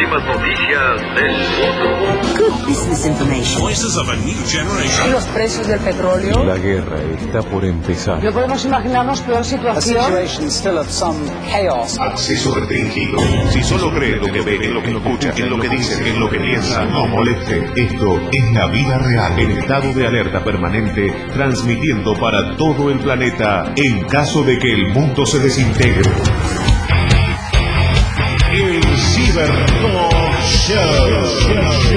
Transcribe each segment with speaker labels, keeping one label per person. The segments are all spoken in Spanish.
Speaker 1: últimas noticias del mundo.
Speaker 2: Good business information.
Speaker 3: Voices of a new generation.
Speaker 4: Los precios del petróleo.
Speaker 5: La guerra está por empezar.
Speaker 4: No podemos imaginarnos peor situación.
Speaker 3: Acceso restringido. Si solo cree lo que ve, en lo que escucha, en lo que dice, en lo que piensa, no moleste. Esto es la vida real. En estado de alerta permanente, transmitiendo para todo el planeta en caso de que el mundo se desintegre. El Cibertalk Show.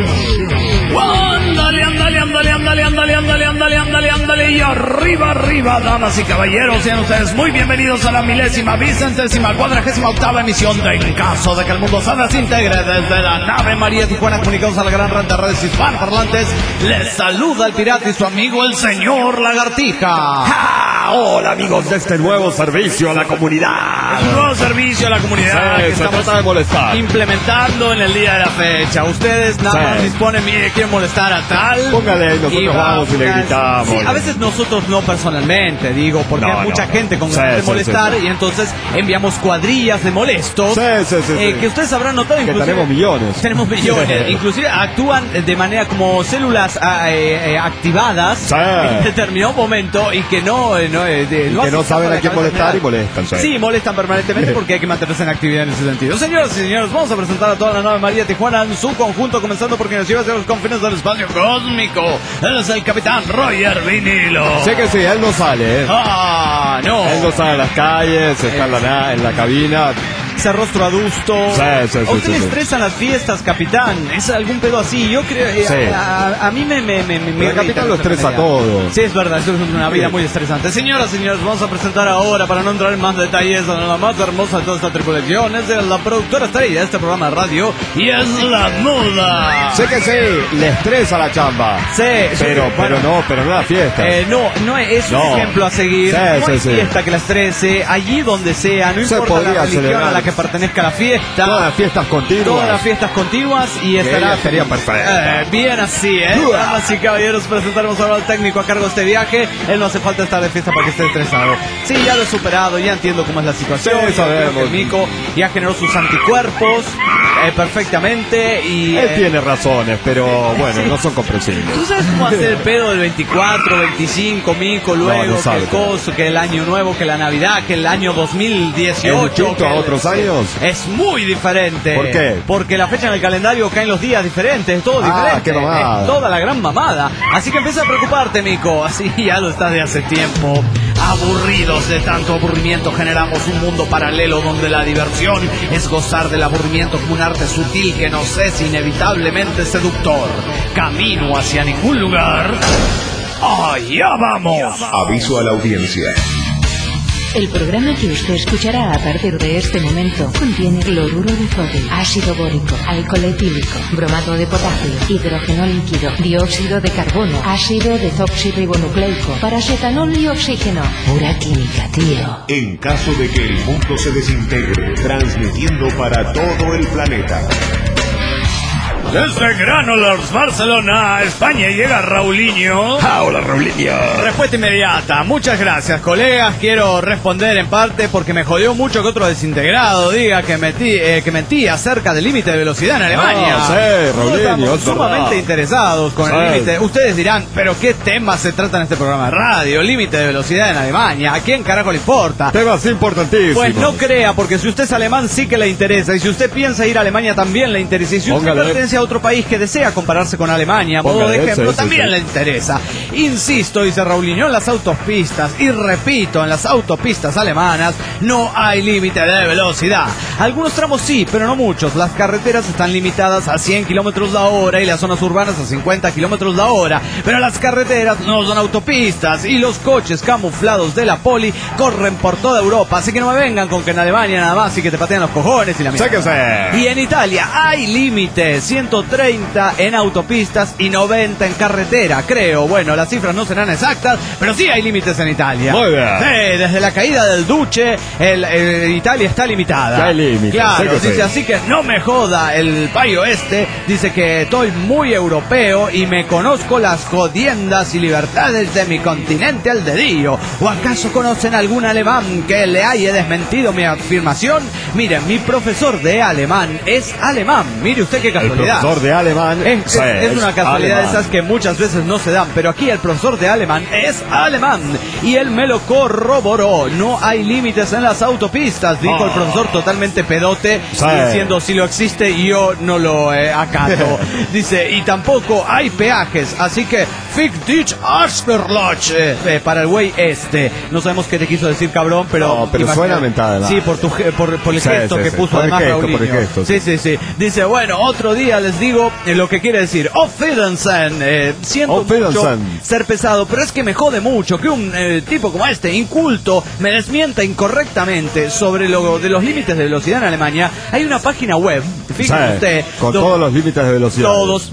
Speaker 3: Ándale, y arriba, damas y caballeros, sean ustedes muy bienvenidos a la 1000ª, emisión de En caso de que el mundo se desintegre desde la nave María Tijuana, comunicados a la gran red de redes hispanoparlantes. Les saluda el pirata y su amigo el señor Lagartija.
Speaker 6: ¡Ja! Hola amigos de este nuevo servicio a la comunidad.
Speaker 3: Un nuevo servicio a la comunidad que
Speaker 6: se trata de molestar,
Speaker 3: implementando en el día de la fecha. Ustedes nada más disponen, mire, quieren molestar a tal.
Speaker 6: Póngale, nosotros vamos y le gritamos.
Speaker 3: Sí, a veces nosotros no personalmente, digo, porque hay mucha gente con ganas de molestar y entonces enviamos cuadrillas de molestos. Que ustedes habrán notado,
Speaker 6: que tenemos millones.
Speaker 3: Inclusive actúan de manera como células activadas en determinado momento y que no
Speaker 6: saben a quién molestar y molestan.
Speaker 3: Sí, molestan permanentemente porque hay que mantenerse en actividad en ese sentido. Señoras y señores, vamos a presentar a toda la nave María Tijuana en su conjunto, comenzando porque nos lleva hacia los confines del espacio cósmico. Él es el capitán Roger Vinilo.
Speaker 6: Sé que sí, él no sale,
Speaker 3: no.
Speaker 6: Él no sale a las calles, está en la cabina.
Speaker 3: Ese rostro adusto. ¿A usted le estresan las fiestas, capitán? ¿Es algún pedo así? Yo creo... A mí me
Speaker 6: el capitán lo estresa todo.
Speaker 3: Sí, es verdad, eso es una vida muy estresante. Señoras y señores, vamos a presentar ahora, para no entrar en más detalles, a la más hermosa de toda esta tripulación. Es de la productora estrella de este programa de radio, y es la Muda.
Speaker 6: Sé que sí, le estresa la chamba.
Speaker 3: Sí,
Speaker 6: pero no la fiesta.
Speaker 3: No es un ejemplo a seguir. No hay fiesta que la estrese, allí donde sea, no importa la religión a la que pertenezca a la fiesta.
Speaker 6: Todas las fiestas continuas.
Speaker 3: Y estará...
Speaker 6: Sería perfecto.
Speaker 3: Bien así, Damas y caballeros, presentaremos ahora al técnico a cargo de este viaje. Él no hace falta estar de fiesta para que esté estresado. Sí, ya lo he superado, ya entiendo cómo es la situación.
Speaker 6: Sí, sabemos.
Speaker 3: El mico ya generó sus anticuerpos perfectamente y...
Speaker 6: Él tiene razones, pero bueno, no son comprensibles.
Speaker 3: ¿Tú sabes cómo hacer el pedo del 24, 25, mico, luego que el coso, que el año nuevo, que la Navidad, que el año 2018?
Speaker 6: ¿Es distinto a otros años?
Speaker 3: Es muy diferente.
Speaker 6: ¿Por qué?
Speaker 3: Porque la fecha en el calendario caen los días diferentes, es todo diferente.
Speaker 6: Qué mamada.
Speaker 3: Es toda la gran mamada. Así que empieza a preocuparte, mico. Así ya lo estás de hace tiempo. Aburridos de tanto aburrimiento, generamos un mundo paralelo donde la diversión es gozar del aburrimiento como un arte sutil que nos es inevitablemente seductor. Camino hacia ningún lugar. ¡Allá vamos!
Speaker 7: Aviso a la audiencia.
Speaker 2: El programa que usted escuchará a partir de este momento contiene cloruro de sodio, ácido bórico, alcohol etílico, bromato de potasio, hidrógeno líquido, dióxido de carbono, ácido desoxirribonucleico, paracetanol y oxígeno. Pura química, tío.
Speaker 7: En caso de que el mundo se desintegre, transmitiendo para todo el planeta.
Speaker 3: Desde Granollers, Barcelona, España, llega Raulinho.
Speaker 6: Hola, Raulinho.
Speaker 3: Respuesta inmediata. Muchas gracias, colegas. Quiero responder en parte porque me jodió mucho que otro desintegrado diga que mentí acerca del límite de velocidad en Alemania.
Speaker 6: Raulinho.
Speaker 3: Estamos sumamente interesados con el límite. Ustedes dirán, ¿pero qué temas se trata en este programa de radio? Límite de velocidad en Alemania. ¿A quién carajo le importa?
Speaker 6: Temas importantísimos.
Speaker 3: Pues no crea, porque si usted es alemán sí que le interesa. Y si usted piensa ir a Alemania también le interesa. Y si usted pertenece a otro país que desea compararse con Alemania, a modo de ejemplo, también le interesa. Insisto, dice Raulinho, en las autopistas, y repito, en las autopistas alemanas no hay límite de velocidad. Algunos tramos sí, pero no muchos. Las carreteras están limitadas a 100 kilómetros la hora y las zonas urbanas a 50 kilómetros la hora. Pero las carreteras no son autopistas y los coches camuflados de la poli corren por toda Europa. Así que no me vengan con que en Alemania nada más y que te patean los cojones y la mierda. Y en Italia hay límites. 130 en autopistas y 90 en carretera, creo. Bueno, las cifras no serán exactas, pero sí hay límites en Italia.
Speaker 6: Muy bien.
Speaker 3: Sí, desde la caída del Duce, Italia está limitada.
Speaker 6: Ya hay límites.
Speaker 3: Claro,
Speaker 6: Sí.
Speaker 3: dice, así que no me joda el payo este. Dice que estoy muy europeo y me conozco las jodiendas y libertades de mi continente al dedillo. ¿O acaso conocen algún alemán que le haya desmentido mi afirmación? Miren, mi profesor de alemán es alemán. Mire usted qué casualidad.
Speaker 6: El profesor de alemán
Speaker 3: Es una casualidad de esas que muchas veces no se dan, pero aquí el profesor de alemán es alemán y él me lo corroboró. No hay límites en las autopistas, dijo el profesor totalmente pedote, diciendo si lo existe yo no lo acato. Dice, y tampoco hay peajes, así que Fick dich Arschloch para el güey este. No sabemos qué te quiso decir, cabrón, pero
Speaker 6: suena mentada.
Speaker 3: Sí, por el gesto que puso además Raulinho. Sí. Dice, bueno, otro día les digo lo que quiere decir. Auf Wiedersehen. Siento mucho ser pesado, pero es que me jode mucho que un tipo como este, inculto, me desmienta incorrectamente sobre lo de los límites de velocidad en Alemania. Hay una página web, fíjese usted,
Speaker 6: con todos los límites de velocidad.
Speaker 3: Todos,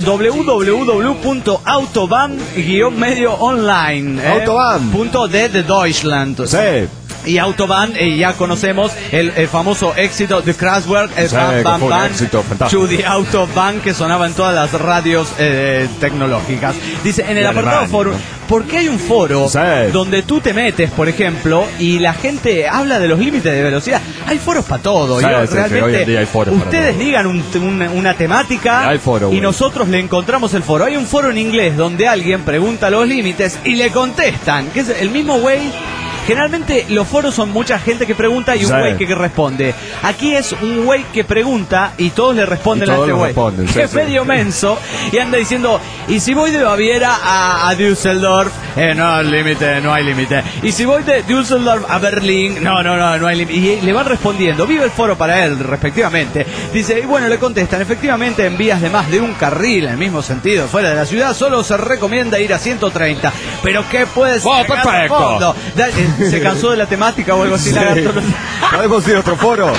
Speaker 3: www.autobahn-online. Autobahn.de de Deutschland.
Speaker 6: Sí.
Speaker 3: Y Autobahn, ya conocemos el famoso éxito de Kraftwerk, el Bam Bam Bam, to the Autobahn, que sonaba en todas las radios tecnológicas. Dice, en el apartado foro, ¿por qué hay un foro donde tú te metes, por ejemplo, y la gente habla de los límites de velocidad? Hay foros para todo. Realmente,
Speaker 6: hoy en día hay foros
Speaker 3: ustedes digan una temática y nosotros le encontramos el foro. Hay un foro en inglés donde alguien pregunta los límites y le contestan, que es el mismo güey. Generalmente los foros son mucha gente que pregunta y un güey que responde. Aquí es un güey que pregunta y todos le responden a este güey. Que es medio menso y anda diciendo, y si voy de Baviera a Düsseldorf, no hay límite. Y si voy de Düsseldorf a Berlín, no hay límite. Y le van respondiendo, vive el foro para él, respectivamente. Dice, y bueno, le contestan, efectivamente en vías de más de un carril, en el mismo sentido, fuera de la ciudad, solo se recomienda ir a 130. Pero ¿qué puede ser?
Speaker 6: Perfecto.
Speaker 3: ¿Se cansó de la temática o algo así?
Speaker 6: ¿Podemos ir a otro foro?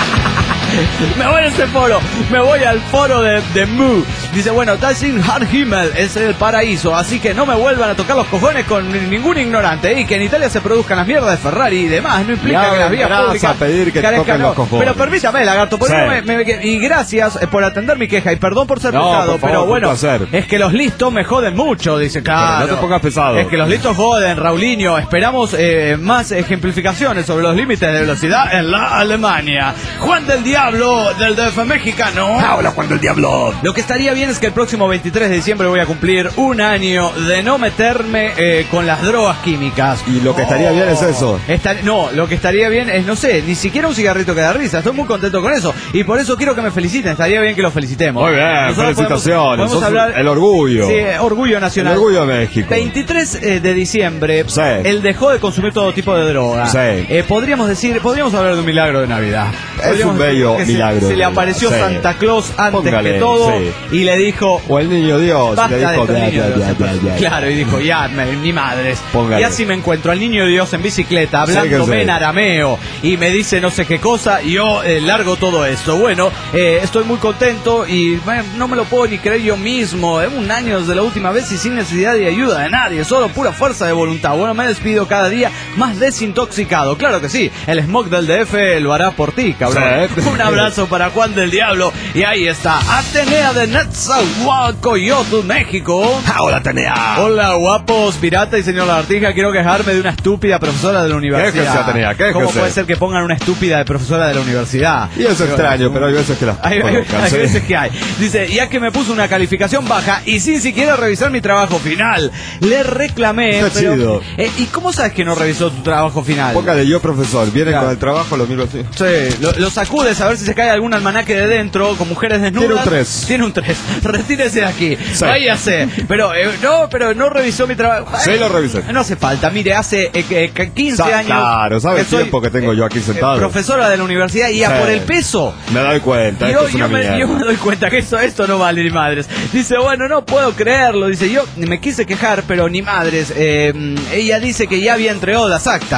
Speaker 3: Me voy a ese foro, me voy al foro de Mu. Dice, bueno, Das ist Himmel, es el paraíso, así que no me vuelvan a tocar los cojones con ningún ignorante. Y que en Italia se produzcan las mierdas de Ferrari y demás, no implica que las vías públicas
Speaker 6: pedir que te toquen los cojones.
Speaker 3: Pero permítame, lagarto, y gracias por atender mi queja y perdón por ser pesado, pero bueno, es que los listos me joden mucho, dice, claro.
Speaker 6: No te pongas pesado.
Speaker 3: Es que los listos joden, Raulinho. Esperamos más ejemplificaciones sobre los límites de velocidad en la Alemania. Juan del Diablo del DF mexicano.
Speaker 6: Hola, Juan del Diablo.
Speaker 3: Lo que estaría bien es que el próximo 23 de diciembre voy a cumplir un año de no meterme con las drogas químicas.
Speaker 6: Y lo que estaría bien es eso.
Speaker 3: Lo que estaría bien es, no sé, ni siquiera un cigarrito que da risa. Estoy muy contento con eso. Y por eso quiero que me feliciten. Estaría bien que los felicitemos.
Speaker 6: Muy bien,
Speaker 3: nosotros
Speaker 6: felicitaciones.
Speaker 3: Podemos hablar,
Speaker 6: el orgullo.
Speaker 3: Sí, orgullo nacional.
Speaker 6: El orgullo de México.
Speaker 3: 23 de diciembre, él dejó de consumir todo tipo de droga. Podríamos hablar de un milagro de Navidad.
Speaker 6: Es un bello milagro.
Speaker 3: Se le apareció Santa Claus antes que todo y le dijo,
Speaker 6: o el niño Dios,
Speaker 3: basta
Speaker 6: le dijo,
Speaker 3: claro, y dijo, ya, mi madre. Y así me encuentro al niño Dios en bicicleta, hablándome en arameo, y me dice no sé qué cosa, y yo largo todo esto. Bueno, estoy muy contento y no me lo puedo ni creer yo mismo. Un año desde la última vez y sin necesidad de ayuda de nadie, solo pura fuerza de voluntad. Bueno, me despido cada día más desintoxicado. Claro que sí, el smog del DF lo hará por ti, cabrón. Un abrazo para Juan del Diablo. Y ahí está, Atenea de Netzahualcoyotl, México.
Speaker 6: Hola, Atenea.
Speaker 3: Hola, guapos, pirata y señor Lagartija. Quiero quejarme de una estúpida profesora de la universidad.
Speaker 6: Atenea?
Speaker 3: ¿Cómo puede ser que pongan una estúpida de profesora de la universidad?
Speaker 6: Y eso es extraño, pero hay veces que
Speaker 3: hay veces que hay. Dice, ya que me puso una calificación baja y sin siquiera revisar mi trabajo final, le reclamé.
Speaker 6: Está chido.
Speaker 3: ¿Y cómo sabes que no revisó tu trabajo final?
Speaker 6: Póngale yo, profesor. Viene con el trabajo, lo miro así.
Speaker 3: Sí, lo sacudes a ver si se cae algún almanaque de dentro con mujeres desnudas.
Speaker 6: Tiene un
Speaker 3: 3. Retírese de aquí. Váyase. Pero no revisó mi trabajo.
Speaker 6: Sí, lo revisé.
Speaker 3: No hace falta. Mire, hace 15 años.
Speaker 6: Claro, ¿sabe el tiempo que tengo yo aquí sentado?
Speaker 3: Profesora de la universidad y a por el peso.
Speaker 6: Me doy cuenta. Yo me
Speaker 3: doy cuenta que esto no vale ni madres. Dice, bueno, no puedo creerlo. Dice, yo me quise quejar, pero ni madres. Ella dice que ya había entregado las actas.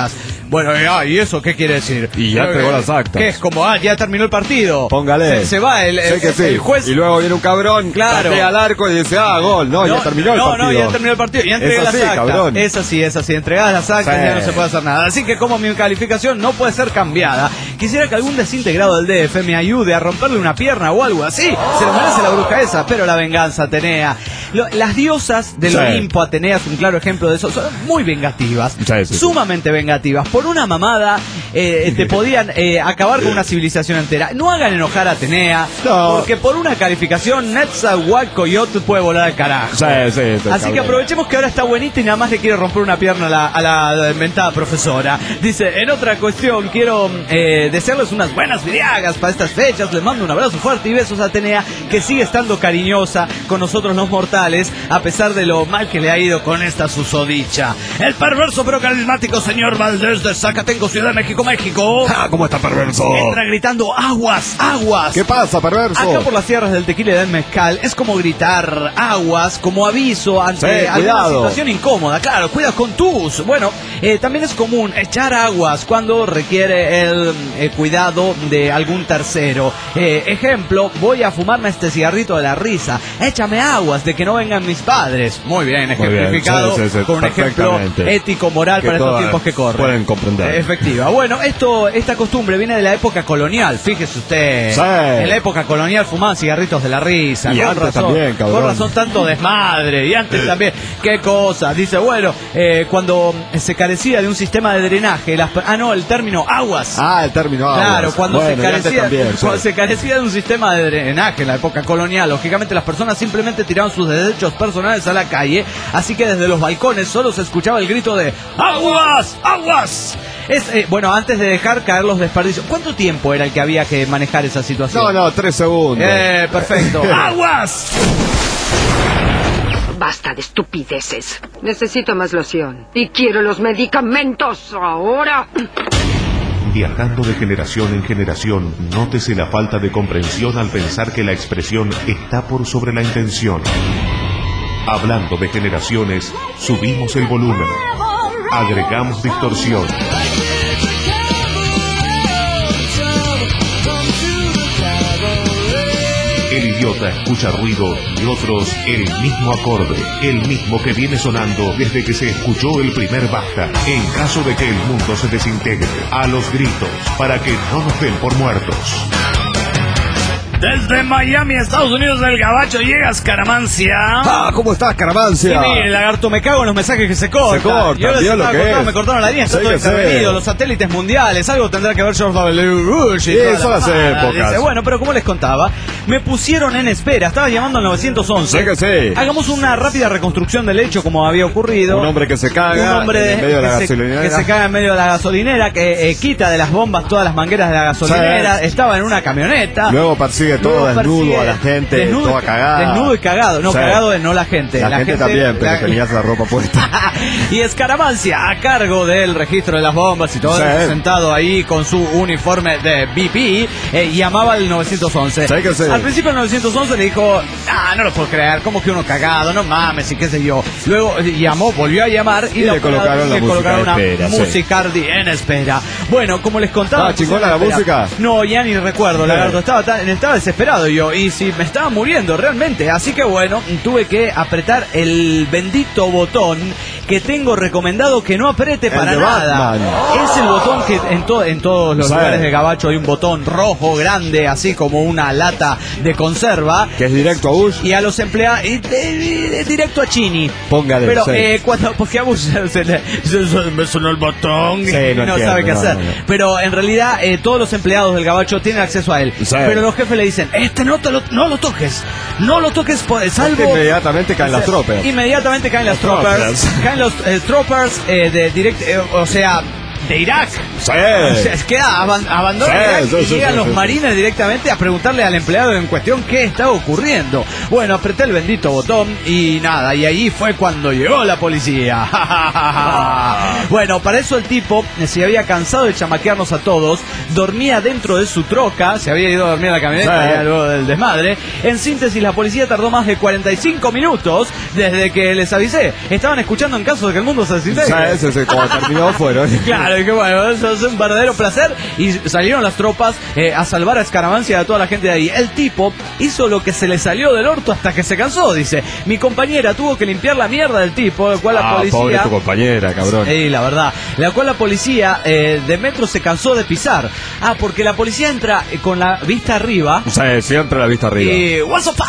Speaker 3: Bueno, ¿y eso qué quiere decir?
Speaker 6: Y ya entregó las actas.
Speaker 3: ¿Qué es como, ya terminó el partido?
Speaker 6: Póngale.
Speaker 3: Se va el juez.
Speaker 6: Y luego viene un cabrón,
Speaker 3: claro,
Speaker 6: patea al arco y dice, gol. No, ya terminó el partido.
Speaker 3: No, ya terminó el partido. Ya entregué las actas. Cabrón. Es así. Entregadas las actas, ya no se puede hacer nada. Así que como mi calificación no puede ser cambiada, quisiera que algún desintegrado del DF me ayude a romperle una pierna o algo así. Se lo merece la bruja esa, pero la venganza, Atenea. Las diosas del Olimpo, Atenea es un claro ejemplo de eso, son muy vengativas, sumamente vengativas. Por una mamada te podían acabar con una civilización entera. No hagan enojar a Atenea, porque por una calificación Netzahualcoyotl puede volar al carajo. Así que aprovechemos que ahora está buenita y nada más le quiere romper una pierna a la inventada profesora. Dice, en otra cuestión quiero desearles unas buenas viriagas para estas fechas. Les mando un abrazo fuerte y besos a Atenea, que sigue estando cariñosa con nosotros los mortales, a pesar de lo mal que le ha ido con esta susodicha. El perverso pero carismático señor Valdés de Zacatenco, Ciudad de México, México.
Speaker 6: ¿Cómo está perverso?
Speaker 3: Entra gritando, aguas, aguas.
Speaker 6: ¿Qué pasa, perverso?
Speaker 3: Acá por las tierras del tequila y del mezcal es como gritar aguas, como aviso ante alguna situación incómoda. Claro, cuida con tus. Bueno, también es común echar aguas cuando requiere el cuidado de algún tercero. Ejemplo, voy a fumarme este cigarrito de la risa. Échame aguas de que no vengan mis padres. Muy bien, ejemplificado con un ejemplo ético, moral que para estos tiempos que corren.
Speaker 6: Pueden comprender.
Speaker 3: Efectiva. Bueno, esta costumbre viene de la época colonial. Fíjese usted. En la época colonial fumaban cigarritos de la risa.
Speaker 6: Y antes también, cabrón.
Speaker 3: Con razón tanto desmadre. Y antes también. ¿Qué cosa? Dice, bueno, cuando se carecía de un sistema de drenaje, el término aguas.
Speaker 6: El término aguas.
Speaker 3: Claro, cuando se carecía de un sistema de drenaje en la época colonial, lógicamente las personas simplemente tiraban sus desechos personales a la calle, así que desde los balcones solo se escuchaba el grito de ¡aguas! ¡aguas! Bueno, antes de dejar caer los desperdicios. ¿Cuánto tiempo era el que había que manejar esa situación?
Speaker 6: 3 segundos.
Speaker 3: Perfecto. ¡Aguas!
Speaker 8: Basta de estupideces. Necesito más loción. Y quiero los medicamentos ahora.
Speaker 7: Viajando de generación en generación, nótese la falta de comprensión al pensar que la expresión está por sobre la intención. Hablando de generaciones, subimos el volumen. Agregamos distorsión. El idiota escucha ruido y otros el mismo acorde, el mismo que viene sonando desde que se escuchó el primer basta. En caso de que el mundo se desintegre, a los gritos, para que no nos den por muertos.
Speaker 3: Desde Miami, Estados Unidos del Gabacho, llegas, Caramancia.
Speaker 6: ¿Cómo estás, Caramancia?
Speaker 3: Sí, mire, lagarto, me cago en los mensajes que se cortan. Yo les estaba contando, me cortaron la línea, está todo intervenido, los satélites mundiales, algo tendrá que ver George W. Bush y
Speaker 6: son las épocas.
Speaker 3: Dice, bueno, pero como les contaba, me pusieron en espera, estaba llamando al 911.
Speaker 6: Sí.
Speaker 3: Hagamos una rápida reconstrucción del hecho como había ocurrido.
Speaker 6: Un hombre que se caga en medio de la gasolinera.
Speaker 3: Que se caga en medio de la gasolinera, que quita de las bombas todas las mangueras de la gasolinera, estaba en una camioneta.
Speaker 6: Luego persigue todo desnudo a la gente, toda cagada.
Speaker 3: Desnudo y cagado. No, cagado no la gente.
Speaker 6: La gente también, pero tenías la ropa puesta.
Speaker 3: Y Escaramancia, a cargo del registro de las bombas y todo, sentado ahí con su uniforme de BP, llamaba al 911. Al principio el 911 le dijo, no lo puedo creer, como que uno cagado, no mames, y qué sé yo. Luego llamó, volvió a llamar y le colocaron una musicardi en espera. Bueno, como les contaba...
Speaker 6: ¿Chingona la música?
Speaker 3: No, ya ni recuerdo, lagarto. Estaba desesperado yo, y si me estaba muriendo realmente. Así que bueno, tuve que apretar el bendito botón que tengo recomendado que no apriete para nada. Batman. Es el botón que en todos los lugares de Gabacho hay un botón rojo grande, así como una lata de conserva.
Speaker 6: Que es directo a Bush.
Speaker 3: Y a los empleados, directo a Chini.
Speaker 6: Póngale.
Speaker 3: Pero porque a Bush me sonó el botón y no sabe qué hacer. Pero en realidad todos los empleados del Gabacho tienen acceso a él. Pero los jefes le dicen, no lo toques. No lo toques, salvo...
Speaker 6: Inmediatamente caen las tropas.
Speaker 3: Inmediatamente caen las tropas. Caen los troopers de Irak. Abandonan Irak y llegan los marines directamente a preguntarle al empleado en cuestión qué estaba ocurriendo. Bueno, apreté el bendito botón y nada, y ahí fue cuando llegó la policía. Bueno, para eso el tipo se había cansado de chamaquearnos a todos, dormía dentro de su troca, se había ido a dormir a la camioneta luego del desmadre. En síntesis, la policía tardó más de 45 minutos desde que les avisé. Estaban escuchando en caso de que el mundo se desintegre.
Speaker 6: Cuando terminó fueron.
Speaker 3: Claro, dije, bueno, eso es un verdadero placer. Y salieron las tropas a salvar a Scaramanzia y a toda la gente de ahí. El tipo hizo lo que se le salió del orto hasta que se cansó, dice. Mi compañera tuvo que limpiar la mierda del tipo, lo cual la policía...
Speaker 6: pobre tu compañera, cabrón.
Speaker 3: La verdad. La cual la policía de metro se cansó de pisar. Porque la policía entra con la vista arriba.
Speaker 6: O sea, siempre la vista arriba.
Speaker 3: Y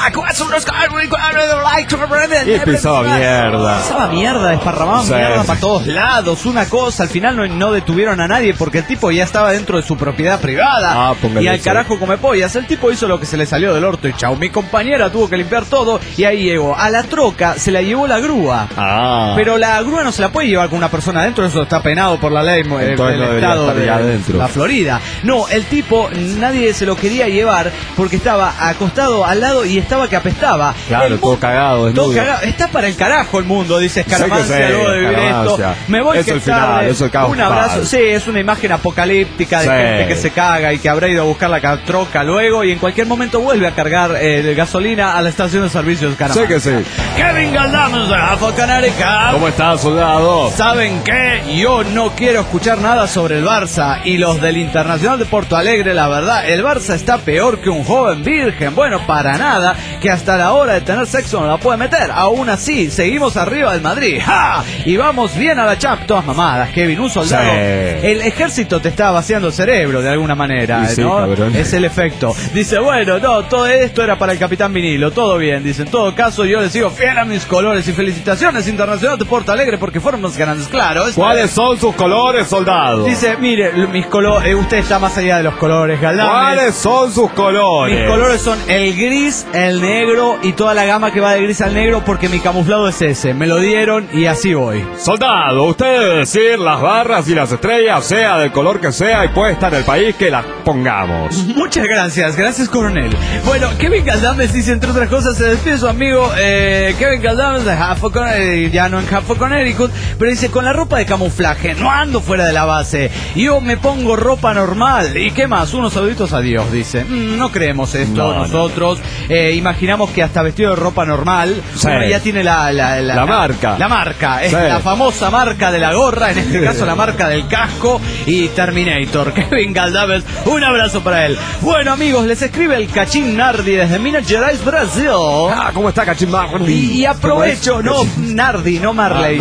Speaker 6: pisaba mierda.
Speaker 3: Pisaba mierda, desparramaba mierda para todos lados. Una cosa, al final no detuvieron a nadie porque el tipo ya estaba dentro de su propiedad privada. Y al carajo come pollas. El tipo hizo lo que se le salió del orto y chau. Mi compañera tuvo que limpiar todo y ahí llegó. A la troca se la llevó la grúa. Pero la grúa no se la puede llevar con una persona adentro, eso está penado por la ley del estado de la Florida. No, el tipo nadie se lo quería llevar porque estaba acostado al lado y estaba que apestaba.
Speaker 6: Claro, todo cagado,
Speaker 3: todo cagado. Está para el carajo el mundo, dice Scaramanzia, luego de vivir esto. Me voy que tarde. Un abrazo. Sí, es una imagen apocalíptica de gente que se caga y que habrá ido a buscar la troca luego y en cualquier momento vuelve a cargar gasolina a la estación de servicios Scaramanzia.
Speaker 6: Sí que sí.
Speaker 3: Kevin Galdames de Half Connecticut.
Speaker 6: ¿Cómo estás, soldado?
Speaker 3: ¿Saben qué? Yo no quiero escuchar nada sobre el Barça y los del Internacional de Porto Alegre, la verdad, el Barça está peor que un joven virgen. Bueno, para nada, que hasta la hora de tener sexo no la puede meter. Aún así, seguimos arriba del Madrid. ¡Ja! Y vamos bien a la Champions. Todas mamadas, Kevin, un soldado. Sí. El ejército te está vaciando el cerebro de alguna manera, sí, ¿no? Cabrón. Es el efecto. Dice, bueno, no, todo esto era para el Capitán Vinilo, todo bien. Dice, en todo caso, yo le sigo fiel a mis colores y felicitaciones Internacional de Porto Alegre porque fueron los grandes, claro.
Speaker 6: ¿Cuáles son sus colores, soldado?
Speaker 3: Dice, mire, mis colores, usted está más allá de los colores, Galdames.
Speaker 6: ¿Cuáles son sus colores?
Speaker 3: Mis colores son el gris, el negro y toda la gama que va de gris al negro porque mi camuflado es ese. Me lo dieron y así voy.
Speaker 6: Soldado, usted debe decir las barras y las estrellas, sea del color que sea y puede estar en el país que las pongamos.
Speaker 3: Muchas gracias coronel. Bueno, Kevin Galdames dice, entre otras cosas, se despide su amigo Kevin Galdames de Half Connecticut, ya no en Half Connecticut, pero dice, con la ropa de camuflaje, no ando fuera de la base, yo me pongo ropa normal, ¿y qué más? Unos saluditos a Dios, dice. No creemos esto nosotros, imaginamos que hasta vestido de ropa normal, uno ya tiene la marca. La marca, es la famosa marca de la gorra, en este caso la marca del casco y Terminator. Kevin Galdames, un abrazo para él. Bueno, amigos, les escribe el Cachín Nardi desde Minas Gerais, Brasil.
Speaker 6: ¿Cómo está, Cachín Nardi?
Speaker 3: Y aprovecho, no, Nardi, no Marley.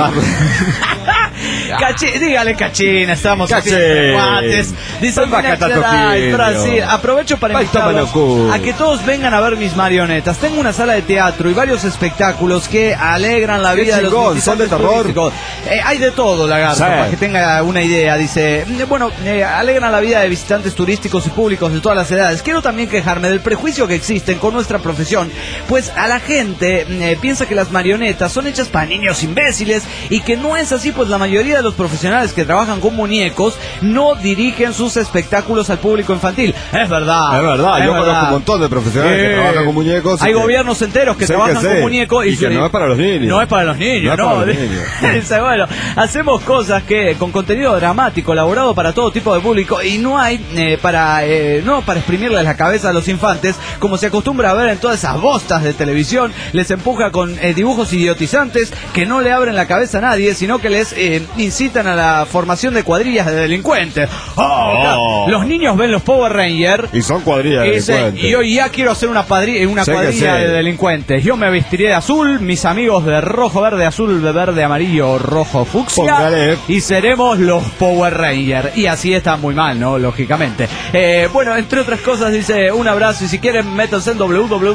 Speaker 3: Dígale Cachín, estamos cuates. Dice Minas Gerais, Brasil. Aprovecho para invitarlos a que todos vengan a ver mis marionetas. Tengo una sala de teatro y varios espectáculos que alegran la vida de los visitantes.
Speaker 6: ¿Son de terror?
Speaker 3: Hay de todo, lagarto, para que tenga una idea. Dice, bueno, alegran la vida de visitantes turísticos y públicos de todas las edades. Quiero también quejarme del prejuicio que existen con nuestra profesión, pues a la gente piensa que las marionetas son hechas para niños imbéciles y que no es así, pues la mayoría de los profesionales que trabajan con muñecos no dirigen sus espectáculos al público infantil. Es verdad.
Speaker 6: Yo conozco un montón de profesionales que trabajan con muñecos.
Speaker 3: Hay gobiernos enteros que trabajan con muñecos
Speaker 6: y que no es para los niños.
Speaker 3: No es para los niños, no. Dice, bueno, hacemos cosas que con contenido dramático elaborado para todo tipo de público y no hay para exprimirles la cabeza a los infantes como se acostumbra a ver en todas esas bostas de televisión. Les empuja con dibujos idiotizantes que no le abren la cabeza a nadie, sino que les incitan a la formación de cuadrillas de delincuentes. Los niños ven los Power Rangers
Speaker 6: y son cuadrillas de delincuentes.
Speaker 3: Y hoy ya quiero hacer una cuadrilla de delincuentes. Yo me vestiré de azul, mis amigos de rojo, verde, azul, verde, amarillo, rojo, fucsia, y seremos los Power Rangers. Y así está muy mal, ¿no? Lógicamente. Bueno, entre otras cosas, dice, un abrazo y si quieren métanse en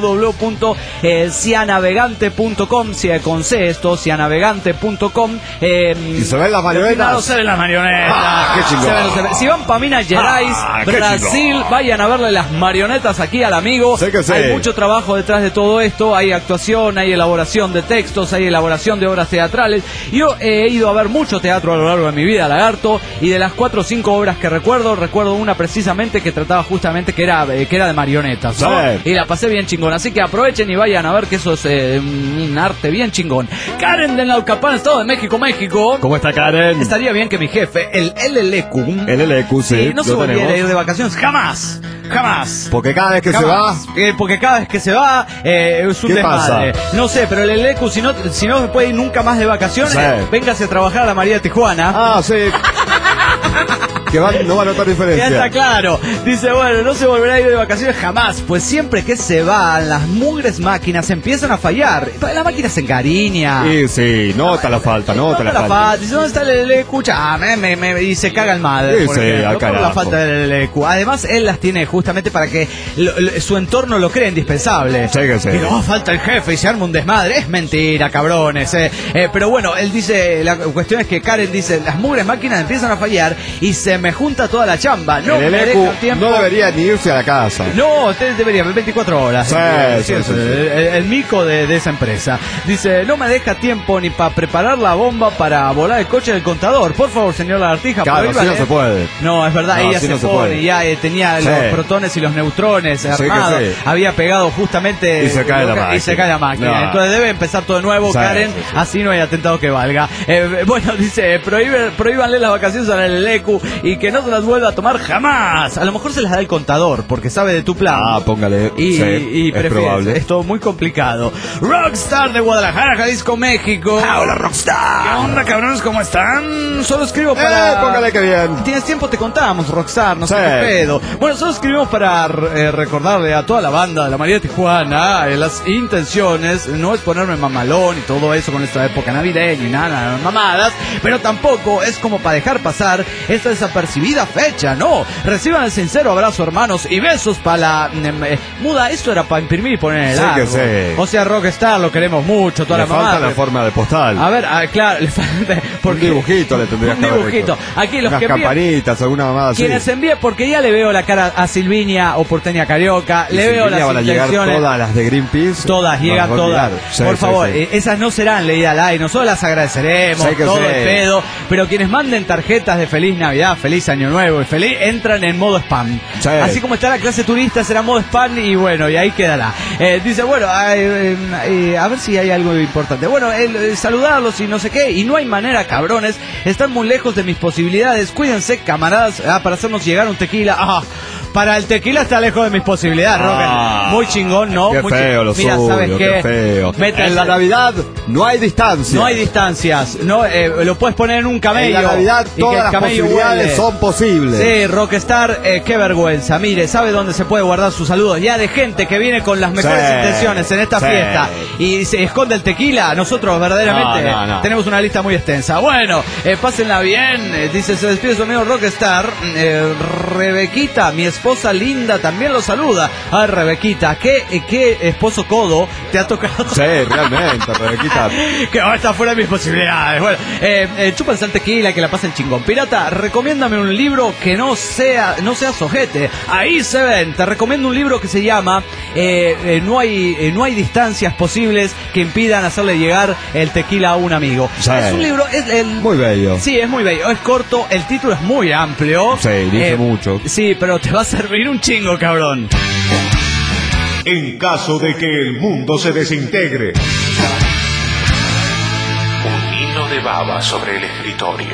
Speaker 3: www.cianavegante.com, con C esto, cianavegante.com.
Speaker 6: ¿Y se ven las marionetas?
Speaker 3: No se ven las marionetas.
Speaker 6: Qué chingón.
Speaker 3: Si van para Minas Gerais, Brasil, vayan a verle las marionetas aquí al amigo. Hay mucho trabajo detrás de todo esto, hay actuación, hay elaboración de textos, hay elaboración de obras teatrales. Yo he ido a ver mucho teatro a lo largo de mi vida, lagarto, y de las 4 o 5 obras que recuerdo una precisamente que trataba justamente que era de marionetas, ¿no? Y la pasé bien chingón, así que aprovechen y vayan a ver que eso es un arte bien chingón. Karen de Naucalpan, Estado de México.
Speaker 6: ¿Cómo está, Karen?
Speaker 3: Estaría bien que mi jefe, el
Speaker 6: LLQ, sí,
Speaker 3: no se volviera a ir de vacaciones, jamás.
Speaker 6: Porque cada vez que se va, es un
Speaker 3: ¿qué desmadre. Pasa? No sé, pero el LLQ, si no se puede ir nunca más de vacaciones, véngase a trabajar a la María de Tijuana.
Speaker 6: Sí. que no va a notar diferencia.
Speaker 3: Ya está claro. Dice, bueno, no se volverá a ir de vacaciones jamás, pues siempre que se van, las mugres máquinas empiezan a fallar. La máquina se encariña.
Speaker 6: Sí, nota la falta, nota la falta.
Speaker 3: Dice, ¿dónde está el LLQ? Y se caga el madre. Por la falta del LLQ. Además, él las tiene justamente para que su entorno lo cree indispensable.
Speaker 6: Sí.
Speaker 3: Y no, falta el jefe y se arma un desmadre. Es mentira, cabrones. Pero bueno, él dice, la cuestión es que Karen dice, las mugres máquinas empiezan a fallar y se me junta toda la chamba. No
Speaker 6: el
Speaker 3: me deja tiempo.
Speaker 6: No debería ni irse a la casa.
Speaker 3: No, debería, 24 horas.
Speaker 6: Sí.
Speaker 3: El mico de esa empresa. Dice, no me deja tiempo ni para preparar la bomba para volar el coche del contador. Por favor, señor Lagartija.
Speaker 6: Claro, así no se puede.
Speaker 3: No, es verdad, ella se pone y ya tenía los protones y los neutrones armados. Había pegado justamente
Speaker 6: y se cae la máquina.
Speaker 3: No. Entonces debe empezar todo de nuevo, Karen. Así no hay atentado que valga. Bueno, dice, prohíbanle las vacaciones al LLQ y que no se las vuelva a tomar jamás. A lo mejor se las da el contador porque sabe de tu plan.
Speaker 6: Póngale.
Speaker 3: Y
Speaker 6: es probable.
Speaker 3: Es todo muy complicado. Rockstar de Guadalajara, Jalisco, México.
Speaker 6: Hola, Rockstar.
Speaker 3: ¿Qué onda, cabrones? ¿Cómo están? Solo escribo para...
Speaker 6: póngale que bien.
Speaker 3: Tienes tiempo, te contábamos, Rockstar, no sé qué pedo. Bueno, solo escribimos para recordarle a toda la banda de la María de Tijuana las intenciones. No es ponerme mamalón y todo eso con esta época navideña y nada, mamadas, pero tampoco es como para dejar pasar esta desapercibida fecha, no. Reciban el sincero abrazo, hermanos, y besos para la muda. Esto era para imprimir y poner en el árbol. O sea, Rockstar, lo queremos mucho, toda
Speaker 6: le
Speaker 3: la mamada.
Speaker 6: falta la forma de postal.
Speaker 3: A ver, claro, le falta...
Speaker 6: Un dibujito le tendría que haber hecho.
Speaker 3: Un dibujito. Aquí los
Speaker 6: unas
Speaker 3: que
Speaker 6: campanitas, alguna mamada así.
Speaker 3: Quienes envíe, porque ya le veo la cara a Silvinia o Porteña Carioca, le veo las
Speaker 6: van a llegar todas las de Greenpeace.
Speaker 3: Todas, llegan todas. Por favor, esas no serán leídas al aire, nosotros las agradeceremos, todo el pedo, pero quienes manden tarjetas de Feliz Navidad, Feliz Año Nuevo y feliz, entran en modo spam. Así como está la clase turista, será modo spam y bueno, y ahí quedará. Dice, bueno, a ver si hay algo importante. Bueno, saludarlos y no sé qué, y no hay manera, cabrones, están muy lejos de mis posibilidades. Cuídense, camaradas, para hacernos llegar un tequila. Para el tequila está lejos de mis posibilidades, Roque. Muy chingón, ¿no?
Speaker 6: Qué
Speaker 3: muy
Speaker 6: feo lo
Speaker 3: Mira,
Speaker 6: suyo,
Speaker 3: ¿sabes qué?
Speaker 6: Feo. En la Navidad no hay distancias.
Speaker 3: No hay distancias. No, lo puedes poner en un camello.
Speaker 6: En la Navidad todas las posibilidades son posibles.
Speaker 3: Sí, Rockstar, qué vergüenza. Mire, ¿sabe dónde se puede guardar sus saludos? Ya de gente que viene con las mejores intenciones en esta fiesta y se esconde el tequila. Nosotros verdaderamente tenemos una lista muy extensa. Bueno, pásenla bien. Dice, se despide su amigo Rockstar. Rebequita, mi esposa linda, también lo saluda. Ay, Rebequita, ¿qué esposo codo te ha tocado?
Speaker 6: Sí, realmente, Rebequita.
Speaker 3: Que está fuera de mis posibilidades. Bueno, chúpense el tequila, que la pasen chingón. Pirata, recomiéndame un libro que no sea sojete. Ahí se ven. Te recomiendo un libro que se llama no hay distancias posibles que impidan hacerle llegar el tequila a un amigo. Es un libro...
Speaker 6: muy bello.
Speaker 3: Sí, es muy bello. Es corto, el título es muy amplio.
Speaker 6: Sí, dice mucho.
Speaker 3: Sí, pero te va a servir un chingo, cabrón.
Speaker 7: En caso de que el mundo se desintegre.
Speaker 1: Un hilo de baba sobre el escritorio.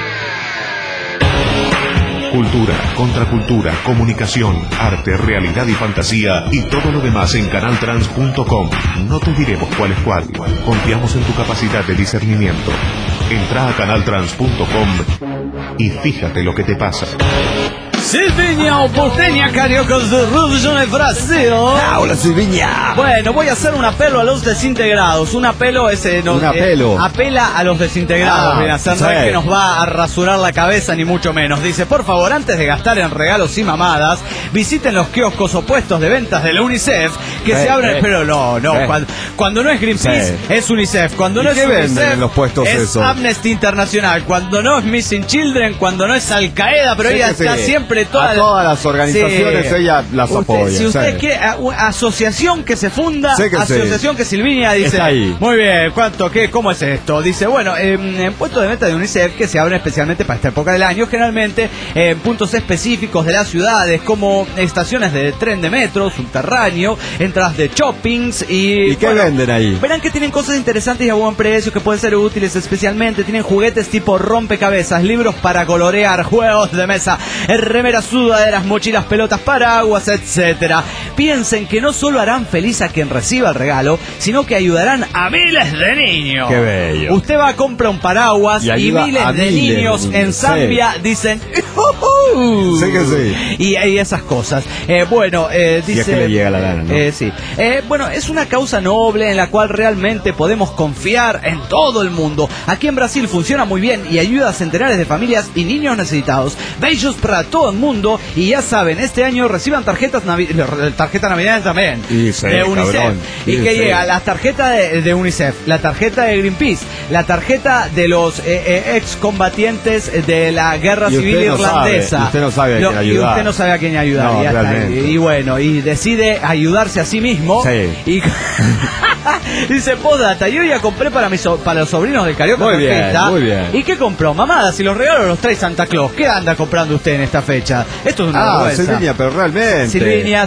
Speaker 7: Cultura, contracultura, comunicación, arte, realidad y fantasía y todo lo demás en canaltrans.com. No te diremos cuál es cuál. Confiamos en tu capacidad de discernimiento. Entra a canaltrans.com y fíjate lo que te pasa.
Speaker 3: Silvinia o Porteña Cariocas de Rio de Brasil.
Speaker 6: Hola, Silvinia.
Speaker 3: Bueno, voy a hacer un apelo a los desintegrados. Un apelo apela a los desintegrados. No es que nos va a rasurar la cabeza ni mucho menos. Dice, por favor, antes de gastar en regalos y mamadas, visiten los kioscos o puestos de ventas de la UNICEF que se abren. Pero cuando no es Greenpeace, es UNICEF. Cuando no es UNICEF,
Speaker 6: en los puestos
Speaker 3: es Amnesty Internacional. Cuando no es Missing Children, cuando no es Al Qaeda, pero ella está siempre
Speaker 6: todas las organizaciones ella las apoya.
Speaker 3: Si usted quiere, asociación que se funda, asociación que Silvinia dice,
Speaker 6: está ahí.
Speaker 3: Muy bien, ¿cómo es esto? Dice, bueno, en puestos de venta de UNICEF que se abren especialmente para esta época del año, generalmente en puntos específicos de las ciudades, como estaciones de tren de metro, subterráneo, entradas de shoppings
Speaker 6: ¿Y qué venden ahí?
Speaker 3: Verán que tienen cosas interesantes y a buen precio que pueden ser útiles, especialmente tienen juguetes tipo rompecabezas, libros para colorear, juegos de mesa, remeras, sudaderas, mochilas, pelotas, paraguas, etcétera. Piensen que no solo harán feliz a quien reciba el regalo, sino que ayudarán a miles de niños.
Speaker 6: ¡Qué bello!
Speaker 3: Usted va a comprar un paraguas y miles de niños en Zambia dicen...
Speaker 6: Sí que sí.
Speaker 3: Y esas cosas. Dice...
Speaker 6: Y es que le llega la lana, ¿no?
Speaker 3: Sí. Es una causa noble en la cual realmente podemos confiar en todo el mundo. Aquí en Brasil funciona muy bien y ayuda a centenares de familias y niños necesitados. Bellos para todo el mundo. Y ya saben, este año reciban tarjeta navideñas también.
Speaker 6: Y sí,
Speaker 3: de UNICEF.
Speaker 6: Cabrón.
Speaker 3: Y que llega la tarjeta de UNICEF, la tarjeta de Greenpeace, la tarjeta de los excombatientes de la guerra civil irlandesa.
Speaker 6: Usted no sabe a quién ayudar.
Speaker 3: Y usted no sabe a quién ayudar.
Speaker 6: No,
Speaker 3: y,
Speaker 6: realmente.
Speaker 3: y bueno, y decide ayudarse a sí mismo.
Speaker 6: Sí.
Speaker 3: Y dice, postdata, yo ya compré para los sobrinos del Carioca
Speaker 6: Muy bien,
Speaker 3: Surfista.
Speaker 6: muy bien.
Speaker 3: ¿Y qué compró? Mamada, si los regalos los trae Santa Claus, ¿qué anda comprando usted en esta fecha? Esto es una vergüenza.
Speaker 6: Silvinia, pero realmente.
Speaker 3: Silvinia,